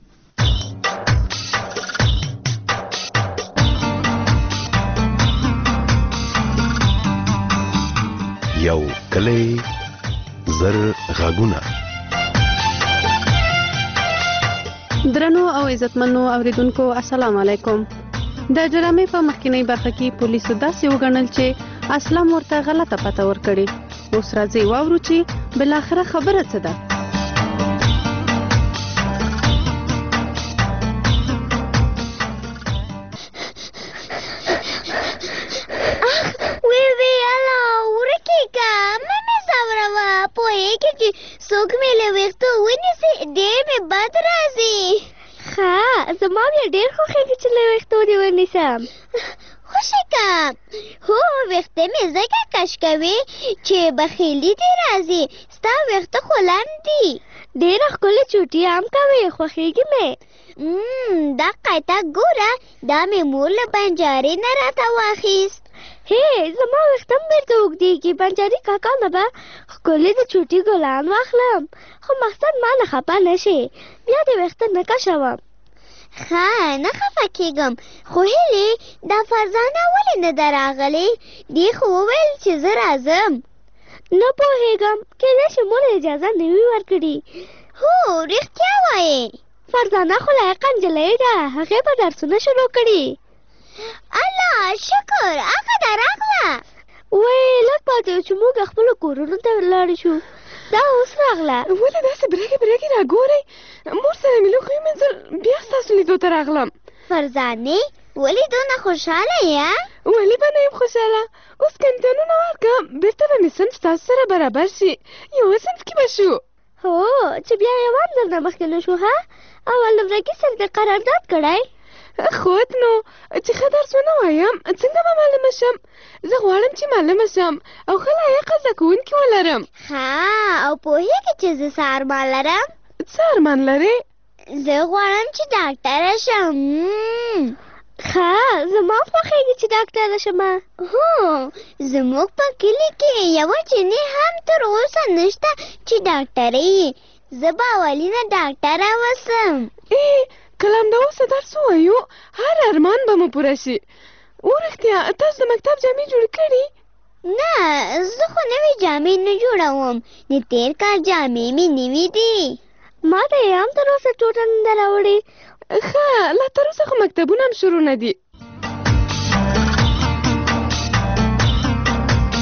یو کله زر غږونه. درنو او عزتمنو اوریدونکو السلام علیکم. د ډرامې په مخکینی برخه کې پولیسو داسې وګڼل چې اسلام ورته غلطه پته ورکړي. اوس راځي واورو چې بلاخره خبره څه ده. وی وی الله ورکیکا مې زوروا پوهیږي چې څوک مې له ویښتو ونیسي ډېر مې بد راځي. ښه زما بیا ډېر خوښېږي چې له ویښتو دې ونیسم. خوشې که هو ویښته مې ځکه کش کوي چې بخیلي دې راځي. ستا ویښته خو لنډ دي. ډېره ښکلې چوټي هم کوې خوښېږي مې. دا قیته ګوره دا مې مور له بنجارې نه راته واخیست. هی زما ویښته هم بېرته اوږدېږي. بنجاري کاکا نه به ښکلې د چوټي ګلان واخلم خو مقصد ما نه خفه نه شي بیا دې ویښته نه کشوم. ښه نه خفه کېږم خو هیلې دا فرزانه ولې نه ده راغلې؟ دې خو وویل چې زه راځم. نه پوهېږم کېدای شي مور اجازه نه وي ورکړي. هو رښتیا وایې فرزانه خو لایقه نجلۍ ده. هغې به درسونه شروع کړي. الله شکر هغه ده راغله. وایي لږ پاتې چې موږ خپلو کورونو ته ولاړ شو. دا اوس راغله. ولې داسې برګې برګې راګورئ؟ مور سره مې لږ ومینځل بیا ستاسو لیدو ته راغلم. فرزانې ولې دونه خوشحاله یې؟ ولې به نه یم خوشحاله؟ اوس که امتحانونه ورکړم بېرته به مې صنف ستاسو سره برابر شي. یوه صنف کې به شو. هو چې بیا یو هم درنه مخکې نه شو. ها اول نمرګي صنف دې قرارداد کړی؟ خود نو چې ښه درس ونه وایم څنګه به معلمه شم؟ زه غواړم چې معلمه شم او ښه لایقه زده کوونکي ولرم. ښه او پوهېږې چې زه څه ارمان لرم؟ څه ارمان لرې؟ زه غواړم چې ډاکټره شم. ښه زما خوښېږي چې ډاکټره شم. هو زموږ په کلي کې یوه جنۍ هم تر اوسه نشته چې ډاکټره یې. زه به اولینه ډاکټره وسم. کله همدا اوسه درس ووایو هر ارمان به مو پوره شي. ورښتیا تاسو د مکتب جامې جوړې کړي؟ نه زه خو نوې جامې نه جوړوم. د تېر کال جامې مې نوې دي. ما ته یې هم تر اوسه ټوټه نه ده راوړې. ښه لا تر اوسه خو مکتبونه هم شروع نه دي.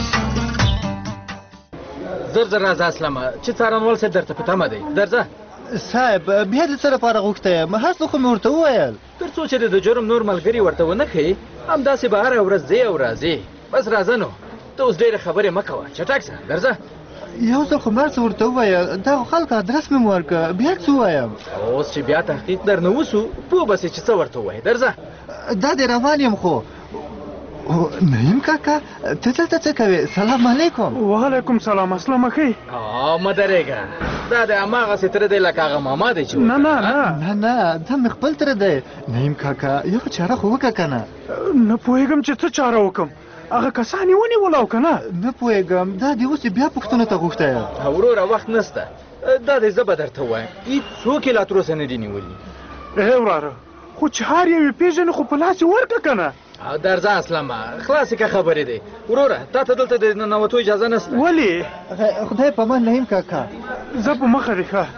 زر زر راځه اسلامه چې څارنوال صاحب درته په تمه دی. درځه صاحب بیا د څه لپاره غوښتی یم هر څه خو مې ورته وویل تر څو چې د جرم نور ملګري ورته ونه ښیي همداسې به هره ورځ ځې او راځې بس راځه نو ته اوس ډېرې خبرې مه کوه چټک شه درځه یو ځل خو مې هر څه ورته وویل دغو خلکو ادرس مې ورکړه بیا څه ووایم اوس چې بیا تحقیق درنه وسو پوه به سې چې څه ورته ووایې درځه دا دې روان یم خو نعیم کاکا ته دلته څه کوې سلام علیکم وعلیکم سلام اسلام ښې مه درېږه دا د هماغسې تره دی لکه هغه ماما دی چې نه نه نه نه نه دا مې خپل تره دی نعیم کاکا یو چاره خو وکړه که نه نه پوهېږم چې څه چاره وکړم هغه کسان یې ونیول او که نه نه پوهېږم دا دې اوس بیا پوښتنو ته غوښتی یم وروره وخت نسته دا دی زه به درته ووایم هېڅوک یې لا تر اوسه نه دي نیولي ای وراره خو چې هر یو یې پېژنې خو په لاس یې ورکړه که نه درځه اسلامه خلاصې که خبرې دی وروره تا ته دلته د ننوتو اجازه نشته ولې خدای په امان نعیم کاکا زه په مخه دی ښه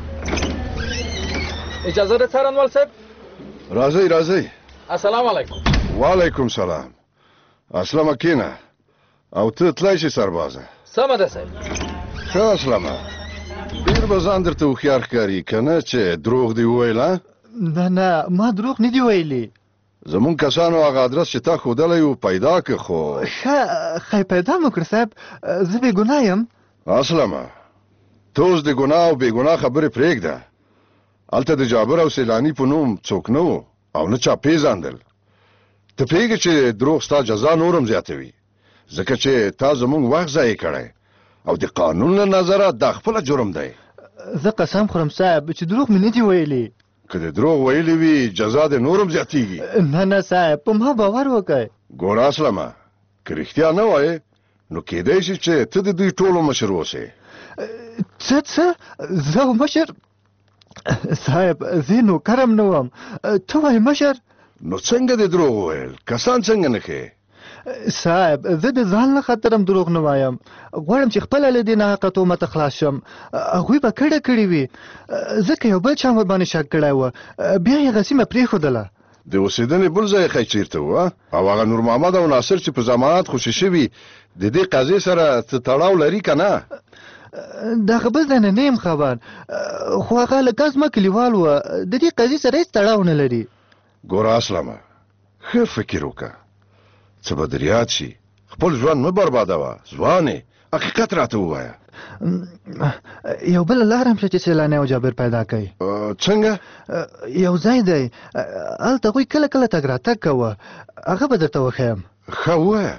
اجازه ده څارنوال صاحب راځئ راځئ السلام علیکم وعلیکم سلام اسلامه کینه او ته تلای شي سربازه سمه ده صاحب ښه اسلامه ډېر به ځان درته هوښیار ښکاري که نه چې دروغ دې وویل نه نه ما دروغ نه دي ویلي زمون کسانو هغه ادرس چې تا ښودلی و پیدا که خو ښه ښه پیدا مو کړ صاحب زه بې ګناه یم اسلمه ته اوس د ګناه او بې ګناه خبرې پرېږده هلته د جابر او سیلاني په نوم څوک نه و او نه چا پېژندل ته پوهېږې چې دروغ ستا جزا نورم زیاتوي ځکه چې تا زموږ وخت ضایع کړی او د قانون له نظره دا خپله جرم دی زه قسم خورم صاحب چې دروغ مې نه دي ویلي که د دروغ ویلي وي جزا د نورم زیاتیږي نه نه صاحب په ما باور وکړئ ګوره اسلمه که رښتیا نه وایې نو کېدی شي چې ته د دوی ټولو مشر اوسې څه څه زه مشر صاحب زه نوکرم نه وم ته وایې مشر نو څنګه د دروغ وویل کسان څنګه نه ښې صاحب زه د ځان له خاطرم دروغ نه وایم غواړم چې خپله له دې ناحقه تهمته خلاص شم هغوی به کډه کړې وي ځکه یو بل چا ورباندې شک کړی و بیا یې هغه سیمه پرېښودله د اوسېدنې بل ځای ښی چیرته و او هغه نور محمد او ناصر چې په ضمانت خوشي شوي د دې قضیې سره څه تړاو لري که نه دغه بل ځای نه نه یم خبر خو هغه لکه زما کلیوال و د دې قضیې سره هېڅ تړاو نه لري ګوره اسلامه ښه فکر وکړه څه به در یاد شي خپل ژوند مه بربادوه ځوانې حقیقت راته ووایه یو بله لار هم شته چې سیلانی او جابر پیدا کوي څنګه یو ځای دی هلته هغوی کله کله تګ راتګ کوه هغه به درته وښیم ښه ووایه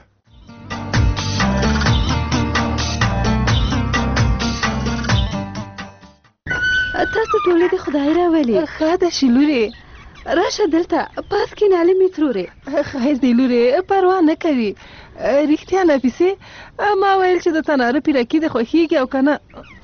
تاسو ټولې د خدای راولي ښه ده چې لورې راشه دلته پاس کې نالې مې ترورې خیر دی لورې پروا نه کوي رښتیا نفیسې ما ویل چې د تناره پیرکي د خوښېږي او که نه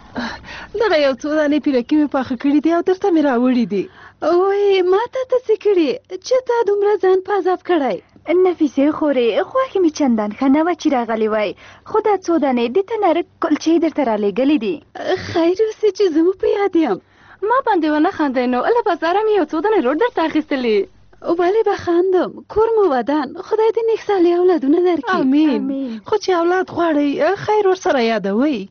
دغه یو څو دانې پیرکي مې پاخه کړي دي او درته مې راوړي دي وای ما ته ته څه کړي چې تا دومره ځان په عذاب کړی نفیسې خورې خوښې مې چندان ښه نه وه چې راغلی وای خو دا څو دانې د تناره کلچې درته رالیږلې دي خیر اوسې چې زه مو په یاد یم ما باندې ونه خاندئ نو له بازاره مې یو څو دانې روټ درته اخیستلې ولې به خاندم کور مو ودان خدای دې نیک صالح اولادونه درکړي امین خو چې اولاد غواړئ خیر ورسره یادوئ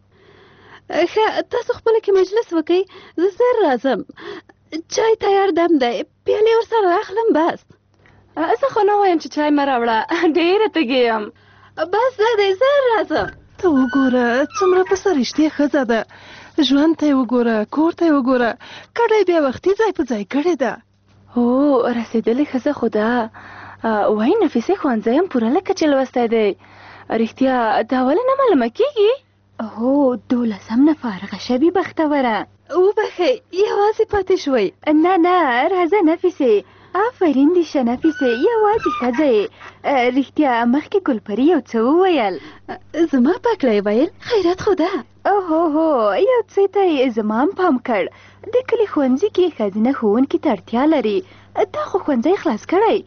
ښه تاسو خپله کې مجلس وکئ زه زر راځم چای تیار دم دی پیالې ورسره اخلم بس زه خو نه وایم چې چای مه راوړه ډېره تږې یم بس زه دی زر راځم ته وګوره څومره په سر رښتیا ښځه ده ژوند ته یې وګوره کور ته یې وګوره کډی بیا وختي ځای په ځای کړې ده هو رسېدلې ښځه خو ده وایي نفیسې ښوونځی هم پوره لکه چې لوستی دی رښتیا دا ولې نه معلومه کېږي هو دولسم نه فارغه شوي بختوره وبښئ یوازې پاتې شوئ نه نه راځه نفیسې آفرین دې شه نفیسې یوازې ښځه یې رښتیا مخکې ګلپري یو څه وویل زما پکړه یې ویل خیرات خو ده اوهو هو یو څه ته یې زما هم پام کړ د کلي ښوونځي کې ښځینه ښوونکي ته اړتیا لري تا خو ښوونځی خلاص کړی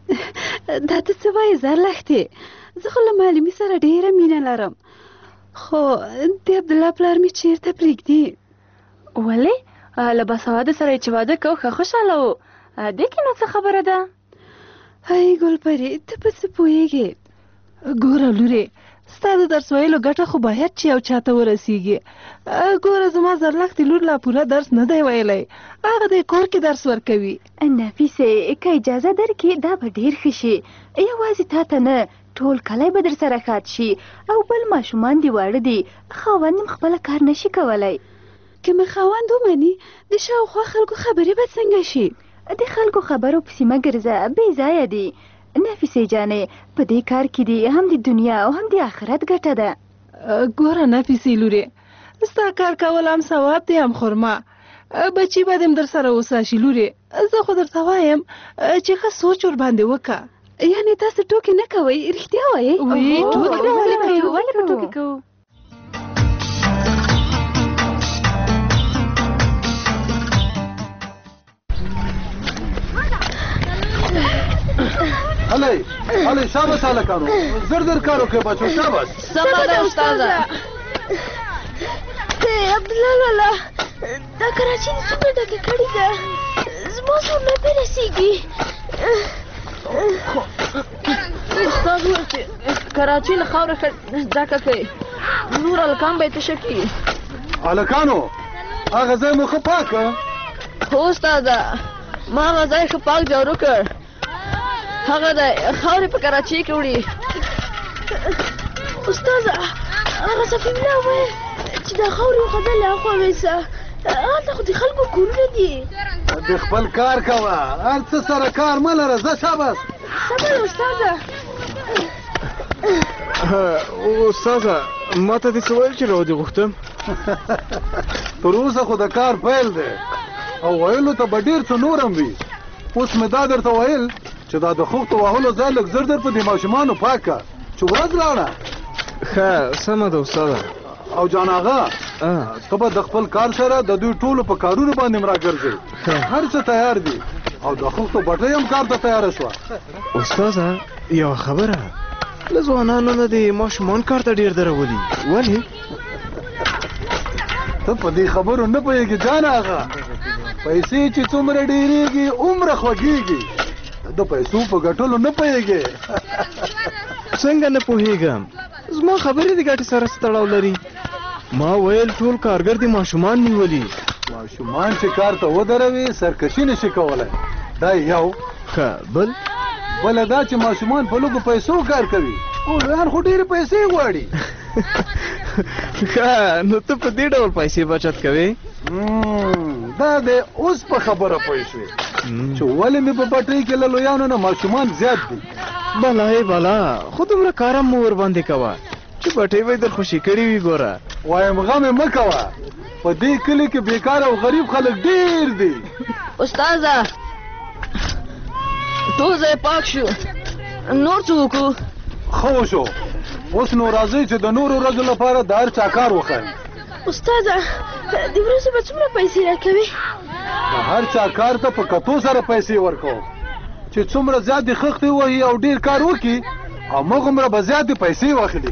دا ته څه وایې زر لښتې زه خو له معلمي سره ډېره مینه لرم خو د عبدالله پلار مې چېرته پرېږدي ولې له باسواده سره یې چې واده کوو ښه خوشحاله و دې کې نو څه خبره ده هی ګلپري ته په څه پوهېږې ګوره لورې ستا د درس ویلو ګټه خو باید چې یو چاته ورسیږي. ګوره زما زرلښتې لور لا پوره درس نه دی ویلی، هغه د کور کې درس ورکوي. نفیسې که اجازه درکې دا به ډېر ښه شي، یوازې تا ته نه ټول کلی به در سره ښاد شي، او بل ماشومان دې واړه دي، خاوند هم خپله کار نشي کولی. که مې خاوند ومني د شاوخوا خلکو خبرې به څنګه شي؟ د خلکو خبرو پسې مه ګرځه، بې ځایه دي. نفیسې جانې په دې کار کې دي هم د دنیا او هم د آخرت ګټه ده. ګوره نفیسې لورې، ستا کار کول هم ثواب دی هم خرما. بچي به دې هم در سره اوساشي لورې، زه خو درته وایم چې ښه سوچ ورباندې وکړه. یعنې تاسو ټوکې نه کوئ؟ رښتیا وایې؟ وی ټوکې به ولې کوو؟ ولې به ټوکې کوو؟ هلی هلی شاباس هلکانو، زر زر کار وکړئ بچو، شاباس. سمه ده استاده. ای عبدالله لالا، دا کراچي دې څومره ډکه کړې ده، زما زور نه پرې رسېږي. استاد وویل چې کراچي له خاورې ډکه کوي، نور هلکان به یې تشه کړي. هلکانو هغه ځای مو ښه پاک که؟ هو استاده، ما هغه ځای ښه پاک جارو کړ، هغه د خاورې په کراچۍ کې وړي. استاده هغه صفي الله وویل چې دا خاورې وخوځه له هاخوا ویسه، هلته خو د خلکو کورونه دي. د خپل کار کوه، هر څه سره کار مه لره، ځه شاباس. سمه ده استاده. استاده ما ته دې څه ویل چې راودې غوښتم؟ تر اوسه خو د کار پیل دی او ویلو ته به ډېر څه نور هم وي. اوس مې دا درته ویل چې دا د خوختو وهلو ځای لږ زر در په دې ماشومانو پاک کړه چې ورځ لاړه. ښه سمه ده استاده. او جان آغا ته به د خپل کار سره د دوی ټولو په کارونو باندې هم راګرځئ، هر څه تیار دي او د خوختو بټۍ هم کار ته تیاره شوه. استاده یوه خبره، له ځوانانو نه د ماشومان کار ته ډېر درولي، ولې؟ ته په دې خبرو نه پوهېږې جان آغا، پیسې چې څومره ډېرېږي عمره خوږېږي، د پیسو په ګټلو نه پوهېږې. څنګه نه پوهېږم؟ زما خبرې د ګټې سره څه تړاو لري؟ ما ویل ټول کارګر دي ماشومان نیولي. ماشومان چې کار ته ودروي سرکشي نشي کولی، دا یو. ښه بل؟ بله دا چې ماشومان په لږو پیسو کار کوي، او لویان خو ډېرې پیسې غواړي. ښه نو ته په دې ډول پیسې بچت کوې؟ دا دی اوس په خبره پوه شوې چې ولې مې په پټۍ کې له لویانو نه ماشومان زیات دي. بلا ای بلا، خو دومره کار هم مو ورباندې کوه چې پټۍ به یې در خوشي کړي وي. ګوره وایم غم یې مه کوه، په دې کلي کې بېکاره او غریب خلک ډېر دي. استاده ټول ځای پاک شو، نور څه وکړو؟ ښه وشو، اوس نو راځئ چې د نورو ورځو لپاره د هر چا کار وښایم. استاده د ورځې به څومره پیسې راکوي؟ د هر چا کار ته په کتو سره پیسې ورکوم، چې څومره زیاتې خښتې وهي او ډېر کار وکړي همغومره به زیاتې پیسې واخلي.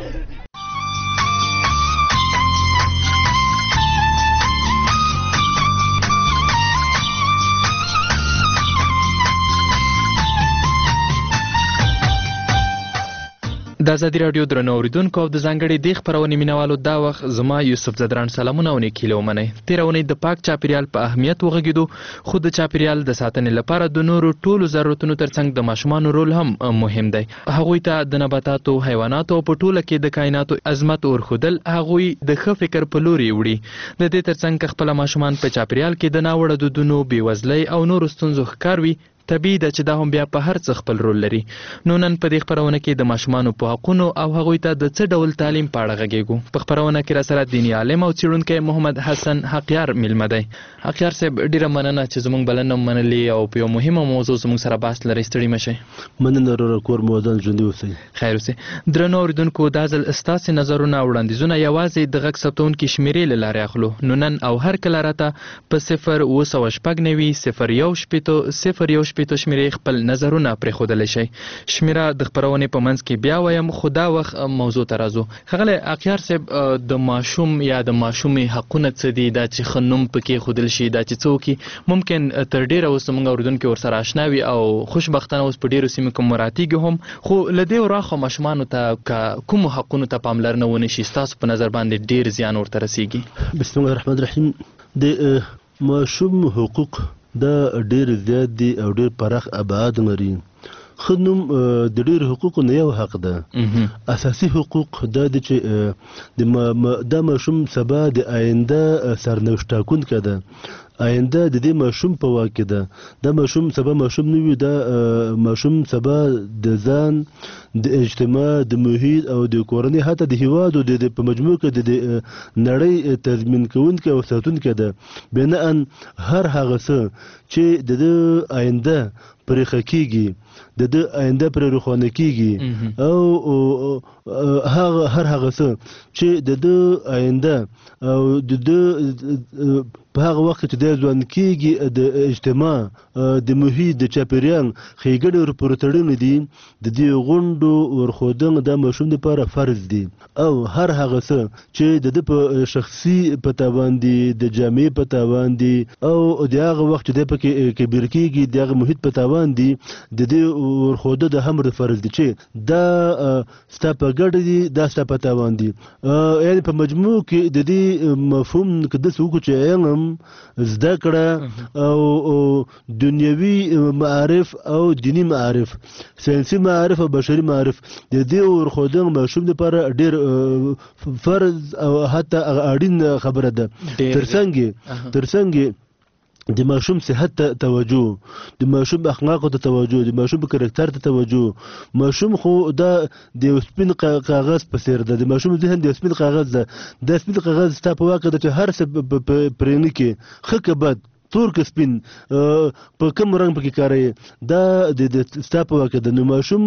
د ازادي راډیو درنو اوریدونکو او د ځانګړي دې خپرونې مینوالو دا وخت زما یوسف زدران سلامونه او نیکي ومنئ. تېره اونۍ د پاک چاپیریال په اهمیت وغږېدو، خو د چاپیریال د ساتنې لپاره د نورو ټولو ضرورتونو ترڅنګ د ماشومانو رول هم مهم دی. هغوی ته د نباتاتو، حیواناتو او په ټوله کې د کائناتو عظمت ورښودل هغوی د ښه فکر په لوري وړي. د دې ترڅنګ که خپله ماشومان په چاپیریال کې د ناوړه دودونو، بېوزلۍ او نورو ستونزو ښکار وي، طبیعي ده چې دا هم بیا په هر څه خپل رول لري. نو نن په دې خپرونه کې د ماشومانو په حقونو او هغوی ته د څه ډول تعلیم په اړه غږیږو. په خپرونه کې راسره دیني عالم او څېړونکی محمد حسن حقیار میلمه دی. حقیار صاحب ډېره مننه چې زموږ بلنه منلې او په یو مهمه موضوع زموږ سره بحث لرئ. ستړي مه شئ. مننه وروره، کور مو ودان ژوندي اوسئ. خیر اوسئ. درنو اورېدونکو، دا ځل ستاسې نظرونه او وړاندیزونه یوازې د غږ ثبتونکي شمېرې له لارې اخلو. نو نن او هر کله راته په صفر اوه سوه شپږ نوي صفر یو شپېته صفر یو شپېته شپېتو شمېرې خپل نظرونه پرېښودلی شئ. شمېره د خپرونې په منځ کې بیا وایم، خو دا وخت موضوع ته راځو. ښاغلی اقیار صاحب، د ماشوم یا د ماشومې حقونه څه دي؟ دا چې ښه نوم پکې ښودل شي، دا چې څه وکړي. ممکن تر ډېره اوس زموږ اورېدونکي ورسره اشنا وي او خوشبختانه اوس په ډېرو سیمو کې مراتیږي هم، خو له دې وراخوا ماشومانو ته که کومو حقونو ته پاملرنه ونه شي، ستاسو په نظر باندې ډېر زیان ورته رسیږي؟ بسم الله الرحمن الرحیم. د ماشوم حقوق دا ډېر زیات دي او ډېر پراخ ابعاد لري. ښه نوم د ډېرو حقوقو نه یو حق ده. اساسي حقوق دا دي چې دا ماشوم سبا د آینده سرنوشت ټاکونکی ده. آینده د دې ماشوم په واک کې ده. دا ماشوم سبا ماشوم نه وي، دا ماشوم سبا د ځان، د اجتماع، د محیط او د کورنۍ، حتی د هیواد او د په مجموع کې د نړۍ تضمین کوونکی او ساتونکی ده. بناء هر هغه څه چې د ده آینده پرې ښه کېږي، د ده آینده پرې روښانه کېږي، او هغه هر هغه څه چې د ده آینده او د ده په هغه وخت چې دی ځوان کېږي، د اجتماع، د محیط، د چاپېریال ښېګڼې ورپورې تړلې دي، د دې غونډو ورښودنه دا ماشوم دپاره فرض دي. او هر هغه څه چې د ده په شخصي په تاوان دي، د جامعې په تاوان دي، او د هغه وخت چې دی پکې کبیر کېږي، د هغه محیط په تاوان دي، د دې ورښوده د هم فرض دي چې دا ستا په ګټه دي، دا ستا په تاوان دي. یعنې په مجموع کې د دې مفهوم که داسې وکړو چې علم، زده کړه او دنیوي معارف او دینی معارف، ساینسي معارف او بشري معارف، د دې ورښودنه ماشوم لپاره ډېر فرض او حتی اړین خبره ده. ترڅنګ ترڅنګ د ماشوم صحت ته توجه، د ماشوم اخلاقو ته توجه، د ماشوم کرکټر ته توجه. ماشوم خو دا د یو سپین کاغذ په څېر ده، د ماشوم ذهن د یو سپین کاغذ ده. دا سپین کاغذ ستا په واک ده چې هر څه پرې نه کړې، ښه که بد، تور که سپین، په کوم رنګ پکې کاروي، دا د ستا په واک ده. نو ماشوم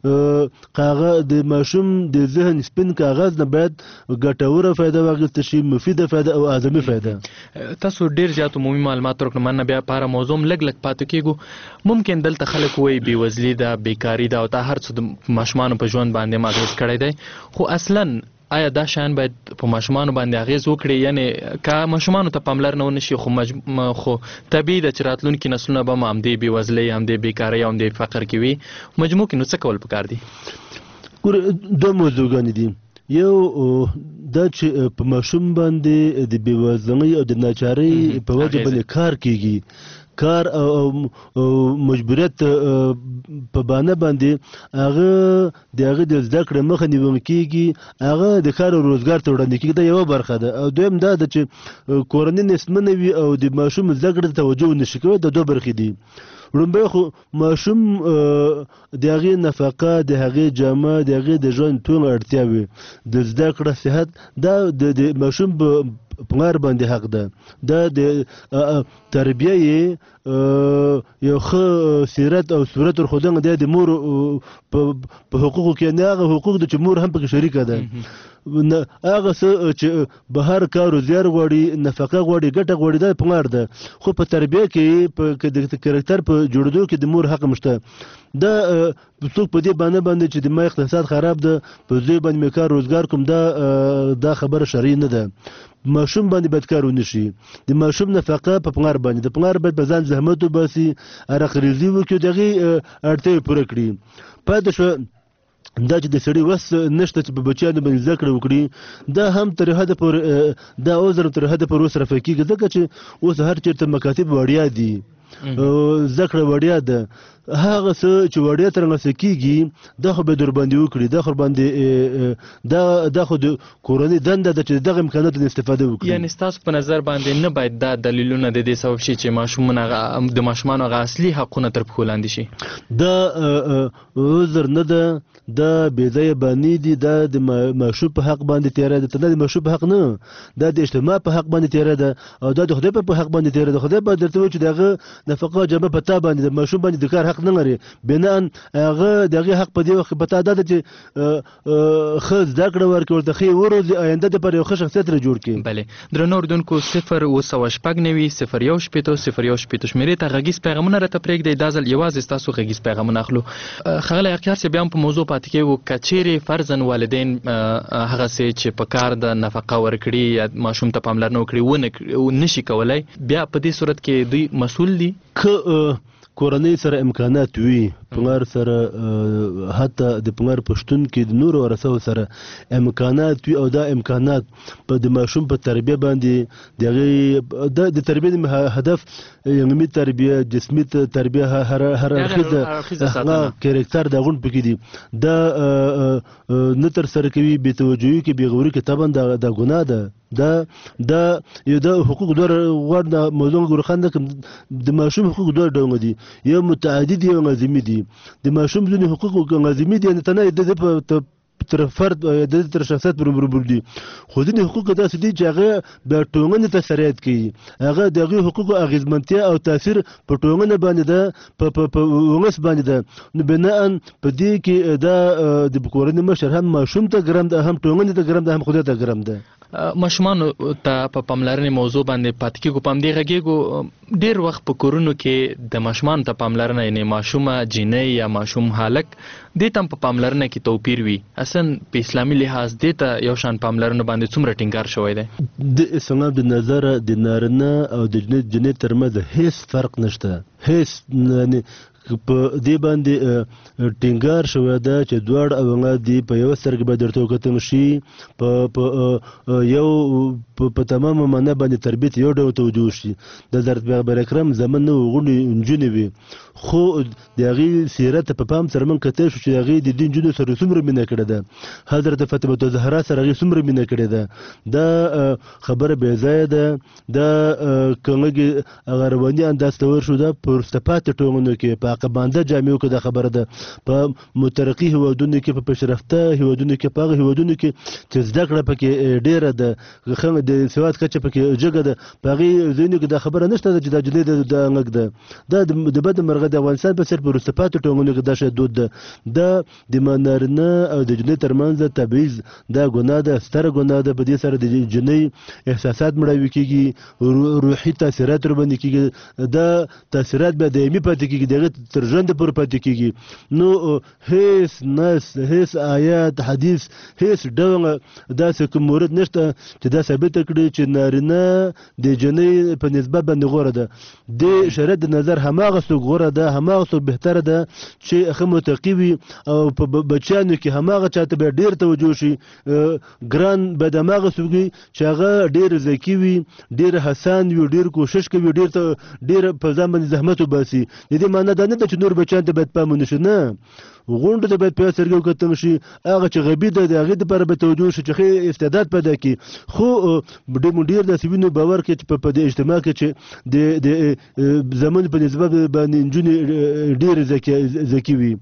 کاغذ، د ماشوم د ذهن سپین کاغذ نه باید ګټوره فایده واخیستل شي، مفیده فایده او اعظمي فایده. تاسو ډېر زیات عمومي معلومات ورکړل، مننه. بیا په هره موضوع لږ لږ پاتې کېږو. ممکن دلته خلک وایي بېوزلي ده، بیکاري ده، او دا هر څه د ماشومانو په ژوند باندې اغېز کړی دی. خو اصلا آیا دا شیان باید په ماشومانو باندې اغېز وکړي؟ یعنې که ماشومانو ته پاملرنه ونه شي، خو مج... خو طبیعي ده چې راتلونکي نسلونه به هم همدې بېوزلۍ، همدې بیکارۍ او همدې فقر کې وي. مجموع کې نو څه کول پکار دي؟ ګوره، دوه موضوعګانې دي. یو دا چې په ماشوم باندې د بېوزلۍ او د ناچارۍ په وجه باندې کار کېږي، کار او مجبوریت په بانه باندې هغه د هغه د زده کړې مخه نیول کېږي، هغه د کار او روزګار ته وړاندې کېږي. دا یوه برخه ده. او دویم دا ده چې کورنۍ نېستمنه وي او د ماشوم زده کړې ته توجه ونه شي کولی. دا دوه برخې دي. لومبی خو ماشوم د هغې نفقه، د هغې جامه، د هغې د ژوند ټول اړتیاوې، د زده کړه، صحت، دا د ماشوم په پلار باندې حق ده. دا د تربیه یې یو ښه سیرت او صورت ورښودنه دی د مور په حقوقو کې. نه هغه حقوق ده چې مور هم پکې شریکه ده، هغه څه چې بهر کار و زیار غواړي، نفقه غواړي، ګټه غواړي، دا پلار ده. خو په تربیه کې، د کرکټر په جوړېدو کې د مور حق شته. دا څوک په دې باندې باندې چې د ما اقتصاد خراب ده، په زوی باندې مې کار روزګار کوم، دا دا خبره شرعي نه ده. ماشوم باندې باید کار ونه شي. د ماشوم نفقه په پلار باندې، د پلار باید په ځان زحمت وباسي، عرقریزي وکړي، د هغې اړتیاوې پوره کړي. پاتې شوه دا چې د سړي وس نشته چې په بچیانو باندې زده کړه وکړي، دا هم تر حده پورې، دا عذر تر حده پورې وصرفه کېږي، ځکه چې اوس هر چېرته مکاتب وړیا دي، زده کړه وړیا ده. هغه څه چې وړیا ترلاسه کېږي، دا خو باید ورباندې وکړي، دا خو ورباندې دا دا خو د کورنۍ دنده ده چې دغه امکاناتو نه استفاده وکړي. یعنې ستاسو په نظر باندې نه باید دا دلیلونه د دې سبب شي چې ماشومونه د ماشومانو هغه اصلي حقونه تر پښو لاندې شي؟ دا عذر نه ده، دا بېځایه بانې دي، دا د ماشوم په حق باندې تیاره ده. دا د ماشوم په حق نه، دا د اجتماع په حق باندې تیاره ده، او دا د خدای په حق باندې تیاره ده. خدای باید درته ووایي چې د هغه نفقه جامه په تا باندې، د ماشوم باندې د کار حق نه لري بنا هغه دغه حق په دې وخت په تا ده چې خو زده کړه ورکړي ورته ښې وروزي آینده دپاره یو ښه شخصیت را جوړ کړي. بلې درنو اردوونکو صفر اوه سوه شپږ نوي صفر یو شپېته صفر یو شپېته شمېرې ته غږیز پیغامونه راته پرېږدئ. دا ځل یوازې ستاسو غږیز پیغامونه اخلو. ښاغلی اختیار صاحب بیا هم په موضوع پاتې کېږو که چیرې فرضاً والدین هغسې چې په کار د نفقه ورکړي یا ماشوم ته پاملرنه وکړي نه شي کولی بیا په دې صورت کې دوی مسؤل دي؟ که کورنۍ سره امکانات وي پنګار سره حتی د پنګار پښتون کې د نورو ورثو سره امکانات وي او دا امکانات په د ماشوم په تربیه باندې دغه د تربیه هدف علمي تربیه جسمي تربیه هر هر اړخیزه کریکټر د غون پکې دي دا نه تر سره کوي بې توجهي کې بې غوري کې طبعا د ګناه ده. دا دا یو د حقوق دوه غوړ موضوع ګورخان د ماشوم حقوق دوه ډول دي یو متعدد یو لازمي دي. د ماشوم ځینې حقوق لازمي دي نه تنه د تر فرد د تر شخصیت پر برابر دي خو ځینې حقوق داسې دي چې هغه د ټولنې ته سرایت کوي هغه دغه حقوق اغیزمنتیا او تاثیر په ټولنه باندې ده په ونس باندې ده نو بناء په دې کې دا د کورنۍ مشر هم ماشوم ته ګرم ده هم ټولنې ته ګرم ده هم خدای ته ګرم ده. ماشومانو ته په پاملرنې موضوع باندې پاتې کېږو په همدې غږېږو ډېر وخت په کورونو کې د ماشومانو ته پاملرنه یعنې ماشومه جینۍ یا ماشوم هلک دې ته هم په پاملرنه کې توپیر وي اصلا په اسلامي لحاظ دې ته یو شان پاملرنه باندې څومره ټینګار شوی دی؟ د اسلام د نظره د نارینه او د جنۍ ترمنځ هیڅ فرق نشته هیڅ په دې باندې ټینګار شوی ده چې دواړه اولاد دي په یوه سترګه به درته وکتل شي په یو په تمامه معنا باندې تربیت یو ډول توجه شي. د حضرت پیغمبر اکرم زمن نه غونډې نجونې وي خو د هغې سیرت په پام سره موږ کتلی شو چې هغې د دې نجونو سره څومره مینه کړې ده. حضرت فاطمه الزهرا سره هغې څومره مینه کړې ده. دا خبره بې ځایه ده. دا که موږ هغه رواني انداز ته ورشو دا په وروسته پاتې ټولنو کې په عقبانده جامعو کې دا خبره ده په مترقي هیوادونو کې په پیشرفته هیوادونو کې په هغه هیوادونو کې چې زده کړه پکې ډېره ده د سواد کچه پکې جګه ده په هغې ځایونو کې دا خبره نشته چې دا جنۍ د غږ ده. دا د بده مرغه د افغانستان په څېر په وروسته پاتې ټولنو کې دا شی دود ده. دا د نارینه او د جنۍ ترمنځ تبعیض دا ګناه ده ستره ګناه ده. په دې سره د جنۍ احساسات مړاوي کېږي روحي تاثیرات ورباندې کېږي دا تاثیرات به دایمي پاتې کېږي دغه تر ژونده پورې پاتې کېږي. نو هیڅ نص هیڅ آیات حدیث هیڅ ډول داسې کوم مورد نشته چې دا ثابته کړي چې نارینه د جنۍ په نسبت باندې غوره ده. د شریعت د نظر هماغه څوک غوره ده هماغه څوک بهتره ده چې ښه متقي وي او په بچیانو کې هماغه چاته به ډېر توجه شي ګران به د هماغه څوک وي چې هغه ډېر ذکي وي ډېر هڅاند وي ډېر کوشش کوي ډېر ډېر په ځان باندې زحمت وباسي. د دې معنا دا نه ده چې نور بچیان ته باید پام ونه شي نه غونډو ته باید په یوه سترګه وکتل شي هغه چې غبي ده د هغې دپاره به توجه شي چې ښه استعداد پیدا کړي. خو ډېر داسې وینو باور کوي چې په دې اجتماع کې چې د زمن په نسبت باندې نجونې ډېرې ذکي وي.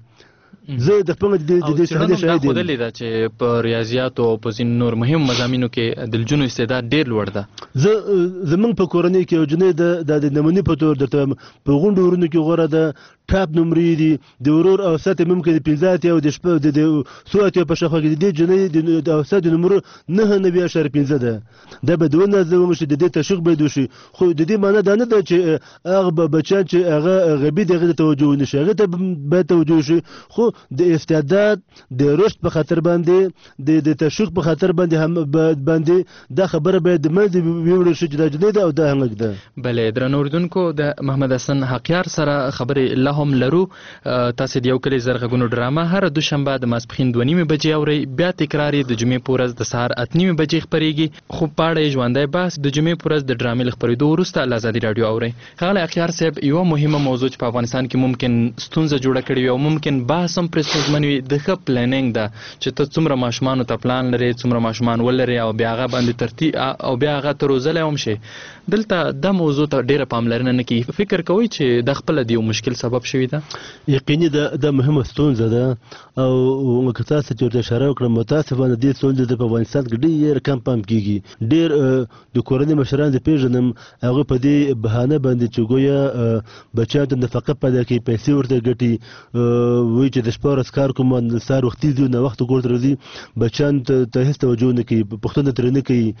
زه د خپل د دې شاهد شاهد یم خدای دا چې په ریاضیات او په ځین نور مهم مضامینو کې د لجنو استعداد ډیر لوړ ده. زه زمونږ په کورنۍ کې یو جنۍ د د نمونې په تور درته په غونډو ورونو کې غوره ده ټاپ نمرې دي د ورور او سات ممکن د پنځه اتیا او د شپږ د څو اتیا په شاخه کې د جنۍ د اوسط نمبر نه نوي اشاره پنځه ده. دا به دوه نظر ومشي د دې تشویق به دوشي خو د دې معنی دا نه ده چې هغه بچان چې هغه غبي دغه توجه نشي هغه ته به توجه شي خو د استعداد د رشد په خاطر باندې د د تشویق په خاطر باندې هم باندې دا خبره به د مزي ویول شي چې د جنۍ ده او د هنګ ده. بلې درنو اردوونکو د محمد حسن حقیار سره خبرې الله هم لرو. تاسو د یو کلی زرغونو ډرامه هر دوشنبه د ماسپښین دوه نیمې بجې اورئ بیا تکرار د جمعې په ورځ د سهار اته نیمې بجې خپرېږي خو په اړه یې ژوندی بحث د جمعې په ورځ د ډرامې له خپرېدو وروسته له ازادي راډیو اورئ. ښاغلی اختیار صاحب یوه مهمه موضوع چې په افغانستان کې ممکن ستونزه جوړه کړې وي او ممکن بحث هم پرې ستونزمن وي د ښه پلانینګ ده چې ته څومره ماشومانو ته پلان لرې څومره ماشومان ولرې او بیا هغه باندې ترتیب او بیا هغه ته روزلی هم شي. دلته دا موضوع ته ډېره پاملرنه نه کېږي. فکر کوئ چې دا خپله د یو مشکل سبب شوې ده؟ یقیني ده دا مهمه ستونزه ده او که تاسو چې ورته اشاره وکړم متاسفانه دې ستونزې د په افغانستان کې ډېر کم پام کیږي. ډېر د کورنۍ مشران د پیژنم هغه په دې بهانه باندې چې ګویا بچیان ته نفقه پیدا کوي، پیسې ورته ګټي، وایي چې د شپه ورځ کار کوم سهار وختي ځي ناوخته کور ته راځي، بچیان ته هېڅ توجه نه کوي، پوښتنه ترې نه کوي،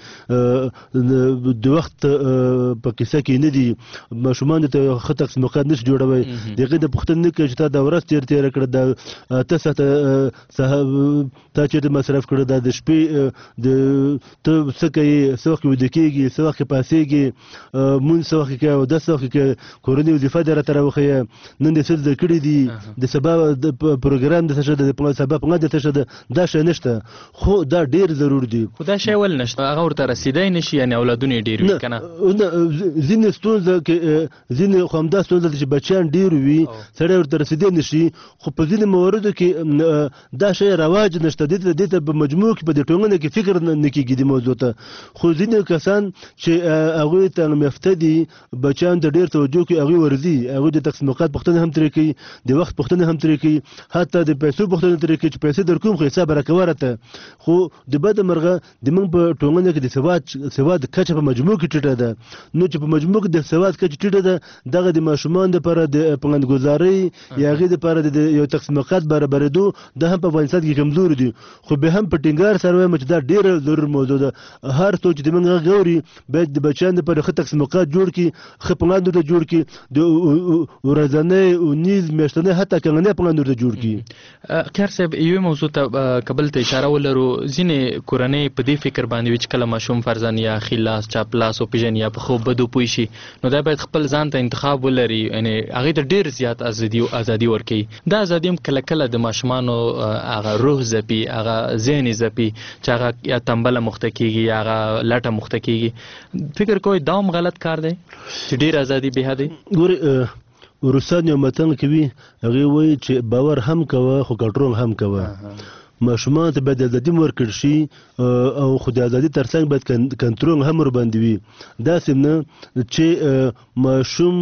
د وخت په کیسه کې نه دي، ماشومان ته ښه تقسیمات نشي جوړوي، د هغې د پوښتنې نه کوي چې تا دا ورځ تېر تېره کړه، دا اته ساعته تا چېرته مصرف کړه، دا د شپې د ته څه کوې، څه وخت ویده کېږي، څه وخت پاڅېږي، مونځ څه وخت کوې، اودس څه وخت کوې، کورنۍ وظیفه دې راته راوښیه، نن دې څه زده کړي دي، د سبا د پروګرام د څه شی ده، سبا پلان د څه شی ده، دا شی نشته. خو دا ډېر ضرور دي. خو دا شی ولې نشته؟ هغه ورته رسېدی نه شي، یعنې اولادونه یې ډېر وي که نه؟ ځینې ستونزه کې ځینې خو همدا ستونزه ده چې بچیان ډېر وي، سړی ورته رسېدی نه شي. خو په ځینې مواردو کې دا شی رواج نشته، دې ته په مجموع کې په دې ټولنه کې فکر نه کېږي دې موضوع ته. خو ځینې کسان چې هغوی تعلیم یافته دي، بچیان ته ډېر توجه کوي، هغوی ورځي، هغوی د تقسیم اوقات پوښتنه هم ترې کوي، د وخت پوښتنه هم ترې کوي، حتی د پیسو پوښتنه ترې کوي چې پیسې در کوم خو حساب راکوه راته. خو د بده مرغه زموږ په ټولنه کې د سواد سواد کچه په مجموع کې ټیټه ده. نو چې په مجموع کې د سواد کچه ټیټه ده، دغه د ماشومان دپاره د پلانګذارۍ یا هغې دپاره د یو تقسیم اوقات برابرېدو دا هم په افغانستان کې کمزوري دي. خو بیا هم په ټینګار سره وایم چې دا ډېره ضرور موضوع ده. هر څوک چې زموږ غږ اوري باید د بچیانو دپاره ښه تقسیم اوقات جوړ کړي، ښه پلان ورته جوړ کړي، د ورځنی اونیز میاشتنی حتی کلنی پلان ورته جوړ کړي. خیر صاحب، یوې موضوع ته کبل ته اشاره ولرو. ځینې کورنۍ په دې فکر باندې وي چې کله ماشوم فرضاً یا ښي لاس چپ لاس وپېژني یا په ښو بدو پوه شي، نو دا باید خپل ځان ته انتخاب ولري، یعنې هغې ته ډېر زیات ازادي ازادي ورکوي. دا ازادي هم کله کله د ماشومانو هغه روح ځپي، هغه ذهن یې ځپي چې هغه یا تنبله مخته کېږي یا هغه لټه مخته کېږي. فکر کوئ دا هم غلط کار دی چې ډېر ازادي بېحدې؟ ګورې روسان یو متل کوي، هغې وایي چې باور هم کوه خو کنټرول هم کوه. ماشومان ته باید ازادي ورکړل شي او خو د ازادي ترڅنګ باید کنټرول هم ورباندې وي. داسې نه چې ماشوم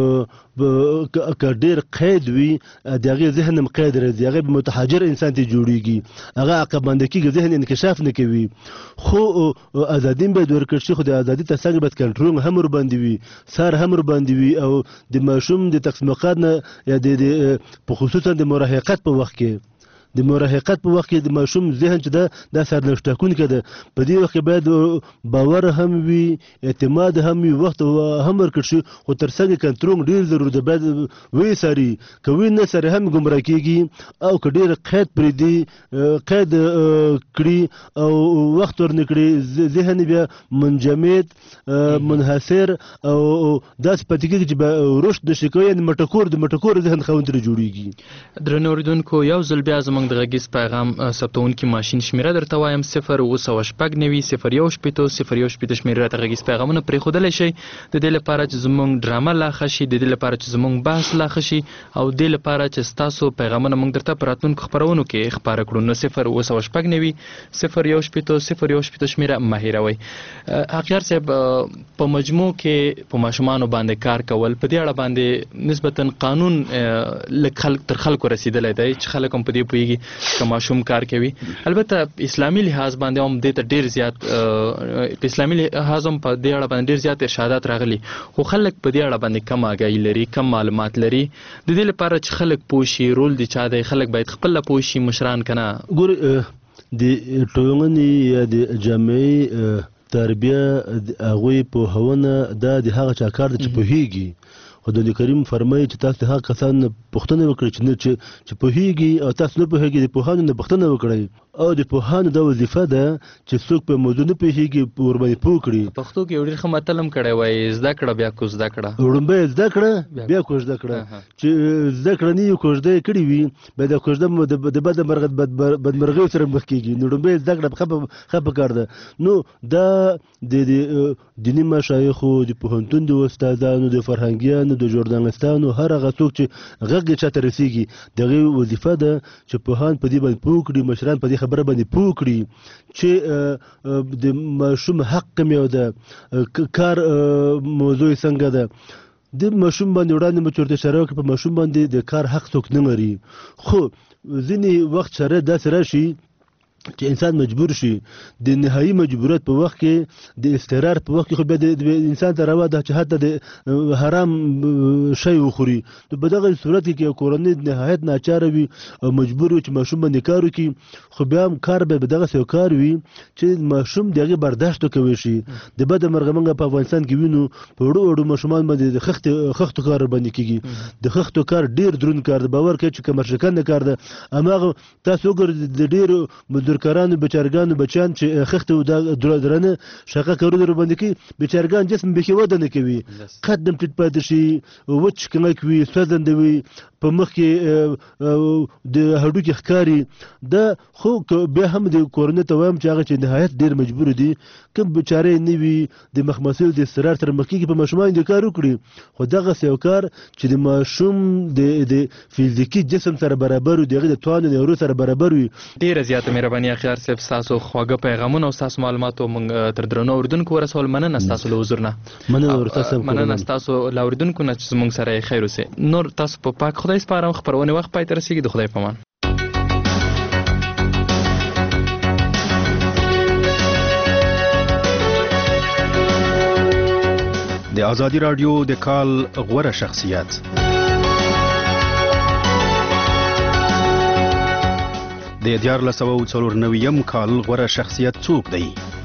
که ډېر قید وي د هغې ذهن هم قید راځي، هغې به متحجر انسان ته جوړېږي، هغه عقبانده کېږي، ذهن انکشاف نه کوي. خو ازادي هم باید ورکړل شي، خو د ازادي ترڅنګ باید کنټرول هم ورباندې وي، سار هم ورباندې وي. او د ماشوم د تقسیم اوقات نه یا د په خصوصا د مراهقت په وخت کې د مراهقت په وخت کې د ماشوم ذهن چې ده دا سرنوشت ټاکونکی ده. په دې وخت کې باید باور هم وي، اعتماد هم وي، وخت هم ورکړل شي، خو تر څنګ کنټرول ډېر ضروري ده. باید ویې که وی نه سره هم ګمراه کېږي او که ډېر قید پرېږدي، قید کړي او وخت ورنه کړي، ذهن بیا منجمد منحصر او داسې پاتې کېږي چې رشد نشي کولی، یعنې مټکور د مټکور ذهن خاوند ترې جوړېږي. درنو اورېدونکو، یو ځل بیا زموږ د غږیز پیغام ثبتونکي ماشین شمېره درته وایم صفر اوه سوه شپږ نوي صفر یو شپېته صفر یو شپېته شمېرې راته غږیز پیغامونه پرېښودلی شئ، د دې لپاره چې زموږ ډرامه لا ښه شي، د دې لپاره چې زموږ بحث لا ښه شي، او دې لپاره چې ستاسو پیغامونه موږ درته په راتلونکو خپرونو کې خپاره کړو. نو صفر اوه سوه شپږ نوي صفر یو شپېته صفر یو شپېته شمېره مه هېروئ. حقیار صاحب، په مجموع کې په ماشومانو باندې کار کول، په دې اړه باندې نسبتا قانون لږ خلک تر خلکو رسېدلی دی چې خلک هم په دې پوهېږي که ماشوم کار کوي. البته اسلامي لحاظ باندې هم دې ته ډېر زیات په اسلامي لحاظ هم په دې اړه باندې ډېر زیات ارشادات راغلي، خو خلک په دې اړه باندې کم آګاهي لري، کم معلومات لري. د دې لپاره چې خلک پوه شي رول د چا دی، خلک باید خپله پوه شي، مشران که نه. ګورې د ټولنې یا د جامعې تربیه هغوی پوهونه دا د هغه چا کار دی چې پوهېږي. خدای کریم فرمایي چې تاسو هغه کسان پوښتنه وکړئ چې چې پوهېږي او تاسو نه پوهېږئ، د پوهانو نه پوښتنه وکړئ. او د پوهانو دا وظیفه ده چې څوک په موضوع نه پوهېږي ورباندې پوه کړي. پښتو کې یو ډېر ښه متل هم کړی وایي، زده کړه بیا کو زده کړه. وړومبی زده کړه بیا کو زده کړه. چې زده کړه نه یې کوژده یې کړې وي، بیا د کوژده د بده بدمرغیو سره مخ کېږي. نو وړومبی زده کړه ښه پکار ده. نو دا د دیني مشایخو، د پوهنتون د استادانو، د فرهنګیانو، د ژورنالستانو، هر هغه څوک چې غږ یې چاته رسېږي، د هغې وظیفه ده چې پوهان په دې باندې پوه کړي، مشران په دې خبره باندې پوه کړي چې د ماشوم حق کوم یو ده، کار موضوع څنګه ده. د ماشوم باندې وړاندې مو چورته اشاره وکړه په ماشوم باندې د کار حق څوک نه لري خو ځینې وخت سره داسې راشي چې انسان مجبور شي د نهایي مجبوریت په وخت کې د استقرار په وخت کې خو بیا د انسان ته روا ده چې حتی د حرام شی وخوري نو په دغه صورت کې یو کورنۍ نهایت ناچاره وي او مجبور وي چې ماشوم باندې کار وکړي خو بیا هم کار به دغسې یو کار وي چې ماشوم د هغې برداشت وکولی شي د بده مرغه موږ په افغانستان کې وینو په وړو وړو ماشومان باندې د خښتې خښتو کار باندې کېږي د خښتو کار ډېر دروند کار دی باور کوي چې کمرشکنده کار ده هماغه تاسو وګورئ د ډېرو مزدورکارانو بچارګانو بچیان چې خښته درنه شقه کارونه ورباندې کوي بچارګان جسم بیخي وده نه کوي قد هم ټیټ پاتې شي وچ کمک وي سوځنده وي په مخ کې د هډوکي ښکاري دا خو بیا هم د کورنۍ ته وایم چې هغه چې نهایت ډېر مجبور دي کوم بچارې نه وي د مخمسیل د استقرار سره مخ کېږي په ماشومان د کار وکړي خو دغسې یو کار چې د ماشوم د فزیکي جسم سره برابر وي د هغې د توان نیورو سره برابر وي ډېره زیاته مهرباني اخیار صاحب ستاسو خواږه پیغامونه او ستاسو معلوماتو موږ تر درنو اورېدونکو ورسول مننه ستاسو له حضور نه مننه ستاسو له اورېدونکو نه چې زموږ سره یې خیر اوسئ نور تاسو په پاک خدای سپارم خپرونې وخت پای ته رسېږي د خدای په امان د ازادي راډیو د کال غوره شخصیت د دیارلس سوه څلور نوي یم کال غوره شخصیت څوک دی